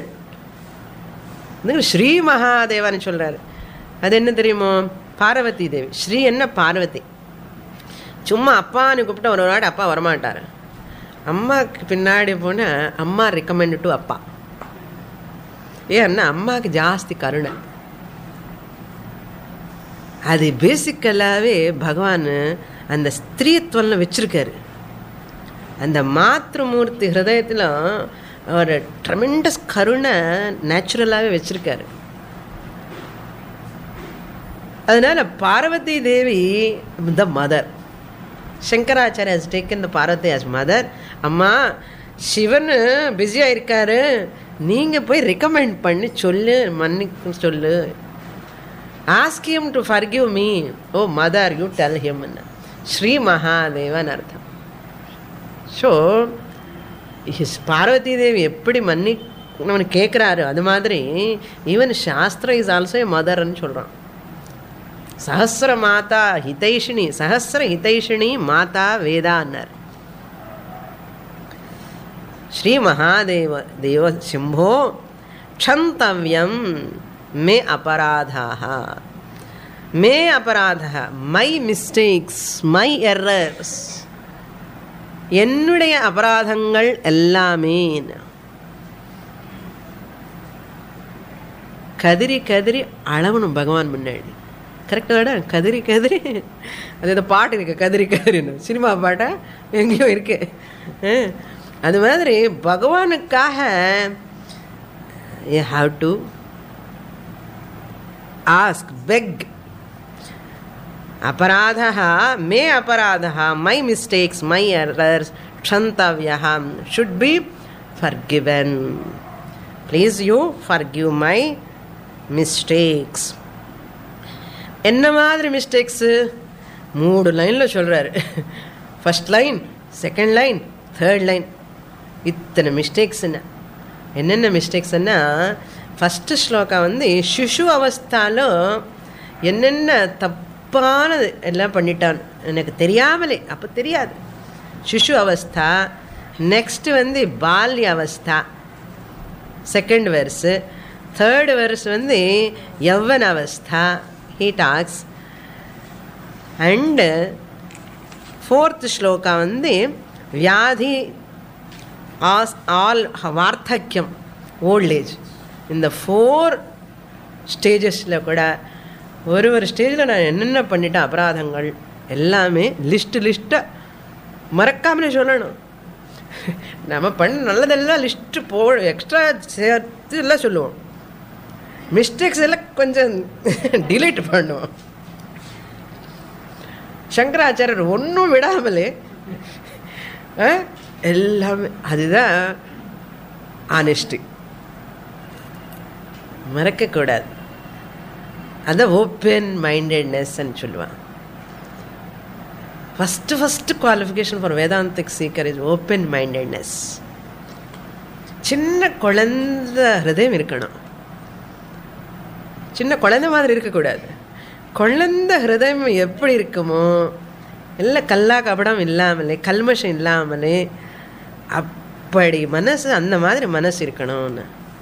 ஸ்ரீ மகாதேவான்னு சொல்கிறாரு. அது என்ன தெரியுமோ, பார்வதி தேவி. ஸ்ரீ என்ன பார்வதி. சும்மா அப்பான்னு கூப்பிட்டா ஒரு நாடு அப்பா வரமாட்டார். அம்மாவுக்கு பின்னாடி போனால் அம்மா ரெக்கமெண்ட் டு அப்பா. ஏன்னா அம்மாவுக்கு ஜாஸ்தி கருணை. அது பேசிக்கலாகவே பகவான் அந்த ஸ்திரீத்துவம்ல வச்சிருக்காரு. அந்த மாத்ருமூர்த்தி ஹிருதயத்தில் ஒரு ட்ரெமெண்டஸ் கருணை நேச்சுரலாகவே வச்சிருக்காரு. அதனால Parvati Devi the mother. Shankaracharya has taken the Parvati as mother. அம்மா, சிவன் பிஸியாக இருக்காரு, நீங்கள் போய் ரெக்கமெண்ட் பண்ணி சொல்லு, மன்னிக்கு சொல்லு. Ask him to forgive me. Oh mother, you tell him. Shri Mahadevan அர்த்தம். ஸோ பார்வதி தேவி எப்படி மன்னிக்கணும்னு கேட்குறாரு, அது மாதிரி ஈவன் சாஸ்திர இஸ் ஆல்சோ ஏ மதர்ன்னு சொல்கிறான். சஹஸ்ர மாதா ஹிதைஷினி, சஹஸ்ர ஹிதைஷினி மாதா வேதான்னார். ஸ்ரீ மகாதேவ தேவ சிம்போ க்ஷந்தவ்யம் மே அபராதாக. மே அபராதா, மை மிஸ்டேக்ஸ், மை எரர்ஸ், என்னுடைய அபராதங்கள் எல்லாமே. கதிரி கதிரி அளவணும் பகவான் முன்னாடி. கரெக்டாக கதிரி கதிரி, அது இந்த பாட்டு இருக்கு, கதிரி கதிரின்னு சினிமா பாட்டா எங்கேயோ இருக்கு. அது மாதிரி பகவானுக்காக you have to ask, beg. अपराधः may अपराधः, my mistakes, my errors, क्षन्तव्यः, should be forgiven. Please you forgive my mistakes. என்ன மாதிரி மிஸ்டேக்ஸு 3 லைனில் சொல்கிறாரு. First line, second line, third line. இத்தனை மிஸ்டேக்ஸ்ன்னு என்னென்ன மிஸ்டேக்ஸ்ன்னா, ஃபஸ்ட்டு ஸ்லோகா சிசு அவஸ்தாலோ என்னென்ன தப்பானது எல்லாம் பண்ணிட்டான் எனக்கு தெரியாமலே. அப்போ தெரியாது சிசு அவஸ்தா. நெக்ஸ்ட்டு பால்ய அவஸ்தா, செகண்ட் வெர்ஸு. தேர்டு வெர்ஸ் யௌவன அவஸ்தா, he talks. And fourth shloka வியாதி, ஆல் வார்த்தக்கியம், ஓல்ட் ஏஜ். இந்த 4 ஸ்டேஜஸில் கூட ஒரு ஸ்டேஜில் நான் என்னென்ன பண்ணிட்டேன் அபராதங்கள் எல்லாமே லிஸ்ட்டாக மறக்காமலே சொல்லணும். நம்ம பண்ண நல்லதெல்லாம் லிஸ்ட்டு எக்ஸ்ட்ரா சேர்த்து எல்லாம் சொல்லுவோம். மிஸ்டேக்ஸ் எல்லாம் கொஞ்சம் டிலீட் பண்ணுவோம். சங்கராச்சாரியர் ஒன்றும் விடாமலே எல்லாமே. அதுதான் ஆனெஸ்டி, மறக்கக்கூடாது. அதான் ஓப்பன் மைண்டட்னஸ்ன்னு சொல்லுவான். First qualification for Vedantic seeker is open mindedness. சின்ன குழந்தை ஹிருதயம் இருக்கணும். சின்ன குழந்தை மாதிரி இருக்கக்கூடாது. குழந்தை ஹிருதயம் எப்படி இருக்குமோ, எல்லாம் கல்லா கபடம் இல்லாமலே, கல்மஷம் இல்லாமலே, அப்படி மனசு, அந்த மாதிரி மனசு இருக்கணும்னு.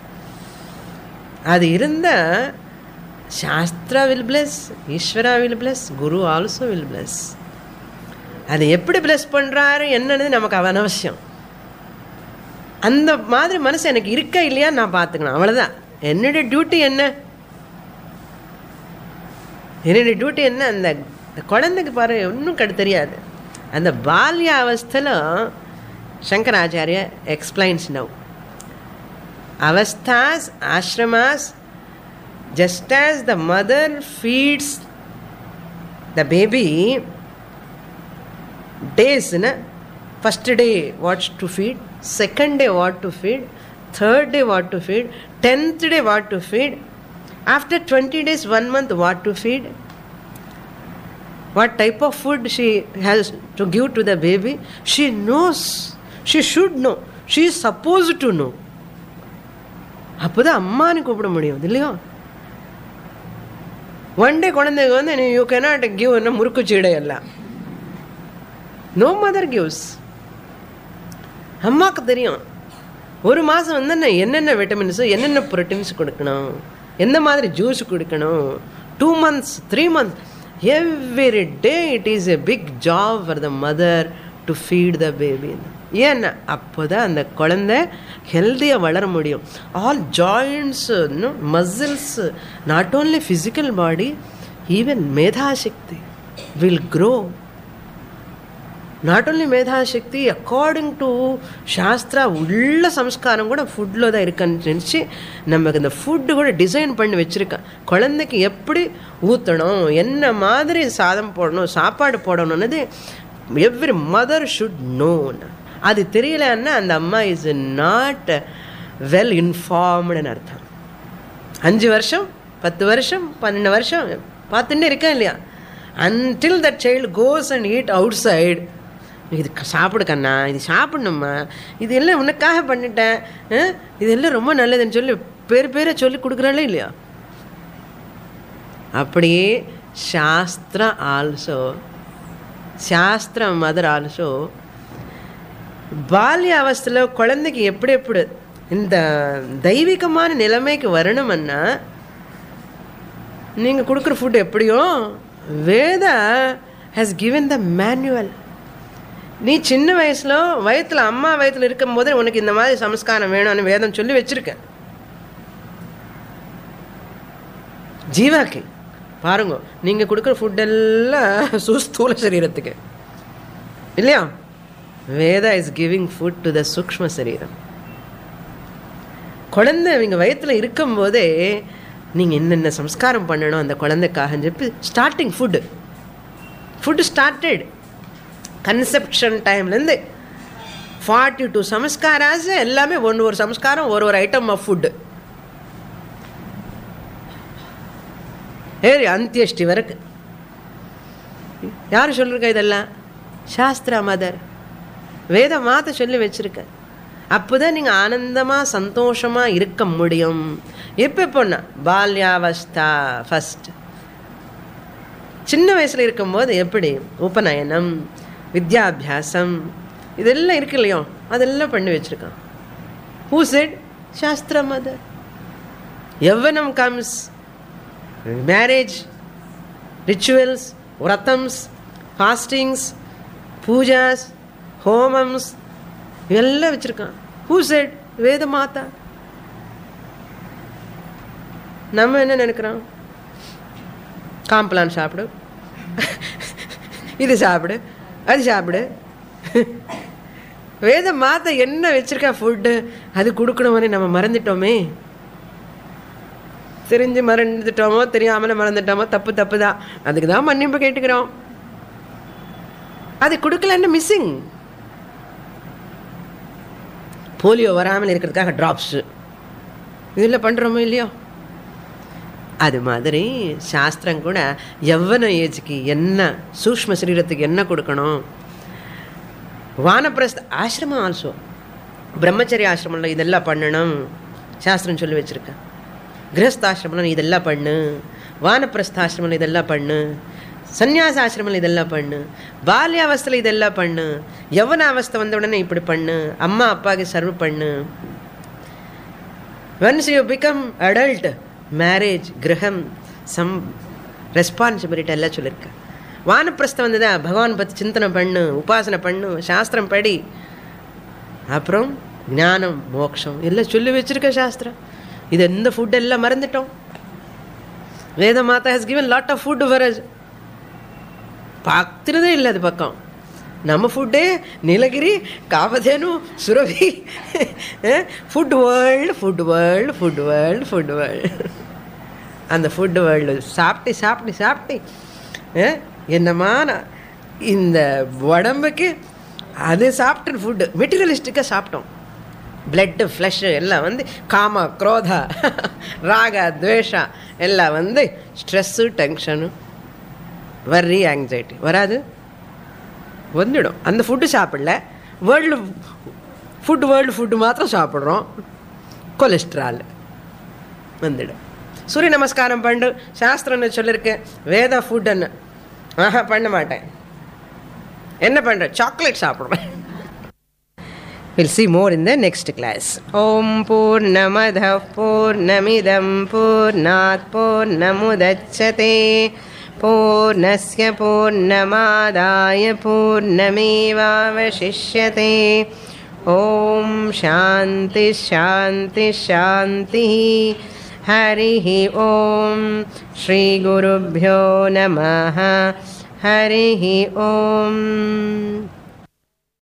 அது இருந்தால் சாஸ்திரா will bless, Ishwara will bless, guru also will bless. அது எப்படி பிளஸ் பண்ணுறாரு என்னன்னு நமக்கு அனவசியம். அந்த மாதிரி மனசு எனக்கு இருக்கா இல்லையா நான் பார்த்துக்கணும், அவ்வளோதான். என்னுடைய டியூட்டி என்ன, என்னுடைய டியூட்டி என்ன? அந்த குழந்தைக்கு பாரு ஒன்றும் தெரியாது. அந்த பால்ய அவஸ்தையில் Shankaracharya explains now Avasthas, ashramas, just as the mother feeds the baby, days, first day what to feed, second day what to feed, third day what to feed, 10th day what to feed, after 20 days, 1 month what to feed, what type of food she has to give to the baby. She knows, she should know, she is supposed to know. அப்போதான் அம்மானு கூப்பிட முடியும் இல்லையோ. One day குழந்தைங்க வந்து you cannot give என்ன முறுக்கு சீடை எல்லாம். No mother gives. அம்மாவுக்கு தெரியும் ஒரு மாதம் வந்து என்னென்ன விட்டமின்ஸு என்னென்ன ப்ரோட்டீன்ஸ் கொடுக்கணும், எந்த மாதிரி ஜூஸ் குடிக்கணும். 2 months 3 months every day it is a big job for the mother to feed the baby. ஏன்னா அப்போ தான் அந்த குழந்தை ஹெல்த்தியாக வளர முடியும். All joints, muscles, not only physical body, even மேதாசக்தி வில் க்ரோ. நாட் ஓன்லி மேதாசக்தி, அக்கார்டிங் டு சாஸ்திரா உள்ள சம்ஸ்காரம் கூட ஃபுட்டில் தான் இருக்குன்னு நினச்சி நமக்கு இந்த ஃபுட்டு கூட டிசைன் பண்ணி வச்சுருக்கேன். குழந்தைக்கு எப்படி ஊற்றணும், என்ன மாதிரி சாதம் போடணும், சாப்பாடு போடணும்னது எவ்ரி மதர் ஷுட் நோ. அது தெரியலன்னா அந்த அம்மா இஸ் நாட் வெல் இன்ஃபார்ம்டுன்னு அர்த்தம். 5 வருஷம் 10 வருஷம் 12 வருஷம் பார்த்துட்டே இருக்கேன் இல்லையா. until that child goes and eat outside, இது சாப்பிடு கண்ணா, இது சாப்பிடணும்மா, இது எல்லாம் உனக்காக பண்ணிட்டேன், இது எல்லாம் ரொம்ப நல்லதுன்னு சொல்லி பேரை சொல்லி கொடுக்குறாளே இல்லையா. அப்படியே சாஸ்திரா ஆல்சோ, சாஸ்திர மதர் ஆல்சோ பால்ய அவஸ்தையில் குழந்தைக்கு எப்படி எப்படி இந்த தெய்வீகமான நிலைமைக்கு வரணும்னா நீங்கள் கொடுக்குற ஃபுட் எப்படியோ Veda has given the manual. நீ சின்ன வயசில் வயத்தில் அம்மா வயத்தில் இருக்கும் போதே உனக்கு இந்த மாதிரி சம்ஸ்காரம் வேணும்னு வேதம் சொல்லி வச்சுருக்கேன். ஜீவாக்கு பாருங்க, நீங்கள் கொடுக்குற ஃபுட்டெல்லாம் சுஸ்தூல சரீரத்துக்கு இல்லையா. Veda is giving food to the சூக்ஷ்ம சரீரம். குழந்தை நீங்கள் வயத்தில் இருக்கும்போதே நீங்கள் என்னென்ன சம்ஸ்காரம் பண்ணணும் அந்த குழந்தைக்காகன்னு சொல்லி ஸ்டார்டிங் ஃபுட்டு ஸ்டார்டட் கன்செப்ஷன் டைம்லேருந்து 42 சம்ஸ்காராஸ் எல்லாமே ஒரு சம்ஸ்காரம் ஒரு ஐட்டம் ஆஃப் ஃபுட்டு. ஏறி அந்தியஷ்டி வரைக்கும் யார் சொல்லிருக்கா இதெல்லாம்? சாஸ்திரா மதர், வேத மாத சொல்லி வச்சிருக்க. அப்போ தான் நீங்கள் ஆனந்தமாக சந்தோஷமாக இருக்க முடியும். எப்போன்னா பால்யாவஸ்தா ஃபஸ்ட், சின்ன வயசில் இருக்கும்போது எப்படி உபநயனம், வித்யாபியாசம் இதெல்லாம் இருக்கு இல்லையோ, அதெல்லாம் பண்ணி வச்சுருக்கான். Who said? சாஸ்திர மதர். யவனம் கம்ஸ், மேரேஜ், ரிச்சுவல்ஸ், விரதம்ஸ், ஃபாஸ்டிங்ஸ், பூஜாஸ், ஹோமம்ஸ் இதெல்லாம் வச்சுருக்கான். Who said? வேத மாதா. நம்ம என்ன நினைக்கிறோம்? காம்பலான் சாப்பிடு, இது சாப்பிடு, அது சாப்பிடு. வேத மாதா என்ன வச்சிருக்கா ஃபுட்டு, அது கொடுக்கணும்னு நம்ம மறந்துட்டோமே. தெரிஞ்சு மறந்துட்டோமோ தெரியாமல் மறந்துட்டோமோ தப்பு தான். அதுக்கு தான் மன்னிப்பு கேட்டுக்கிறோம். அது கொடுக்கலன்னு மிஸ்ஸிங். போலியோ வராமல் இருக்கிறதுக்காக ட்ராப்ஸு இதில் பண்ணுறோமோ இல்லையோ. அது மாதிரி சாஸ்திரம் கூட எவ்வளோ ஏஜுக்கு என்ன, சூக்ஷ்ம சரீரத்துக்கு என்ன கொடுக்கணும். வானப்பிரஸ்த ஆசிரமம் ஆல்சோ, பிரம்மச்சரிய ஆசிரமில் இதெல்லாம் பண்ணணும் சாஸ்திரம் சொல்லி வச்சுருக்கேன். கிரகஸ்தாசிரமில் இதெல்லாம் பண்ணு, வானப்பிரஸ்தாசிரமில் இதெல்லாம் பண்ணு, சன்னியாச ஆசிரமில் இதெல்லாம் பண்ணு, பால்யாவஸ்தையில் இதெல்லாம் பண்ணு, யவன அவஸ்தை வந்த உடனே இப்படி பண்ணு, அம்மா அப்பாவுக்கு சர்வ் பண்ணு. Once you become adult, marriage, கிரகம், சம் ரெஸ்பான்சிபிலிட்டி எல்லாம் சொல்லியிருக்கேன். வானப்பிரஸ்தம் வந்ததா, பகவான் பற்றி சிந்தனை பண்ணு, உபாசனை பண்ணு, சாஸ்திரம் படி, அப்புறம் ஞானம், மோட்சம் எல்லாம் சொல்லி வச்சுருக்க சாஸ்திரம். இது எந்த ஃபுட் எல்லாம் மறந்துட்டோம். வேத மாதா has given lot of food for us. பார்த்துறதே இல்லை அது பக்கம். நம்ம ஃபுட்டே Nilgiri, Kamadhenu, Surabhi, food world, food world, food world, food world. அந்த ஃபுட் வேர்ல்டு சாப்பிட்டு சாப்பிட்டு சாப்பிட்டு என்னமான இந்த உடம்புக்கு அது சாப்பிட்ட ஃபுட்டு மெட்டீரியலிஸ்டிக்காக சாப்பிட்டோம். பிளட்டு, ஃப்ளஷ்ஷு எல்லாம் வந்து காம, குரோதா, ராக, துவேஷா எல்லாம் வந்து ஸ்ட்ரெஸ்ஸு, டென்ஷனு, வர்ரி, ஆங்ஸைட்டி வராது, வந்துடும். அந்த ஃபுட்டு சாப்பிடல, வேர்ல்டு ஃபுட்டு மாத்திரம் சாப்பிட்றோம், கொலஸ்ட்ரால் வந்துடும். சூரிய நமஸ்காரம் பண்ணு சாஸ்திரம்னு சொல்லியிருக்கேன், வேத ஃபுட்டுன்னு. ஆஹா, பண்ண மாட்டேன். என்ன பண்ணுறேன்? சாக்லேட் சாப்பிட்றேன். We'll see more in the next class. Om Purnamadaഃ Purnamidam Purnat Purnamudachyate Purnasya Purnamadaya Purnamevavashishyate. Om Shanti Shanti Shanti. Harihi Om. Shri Gurubhyo Namaha. Harihi Om.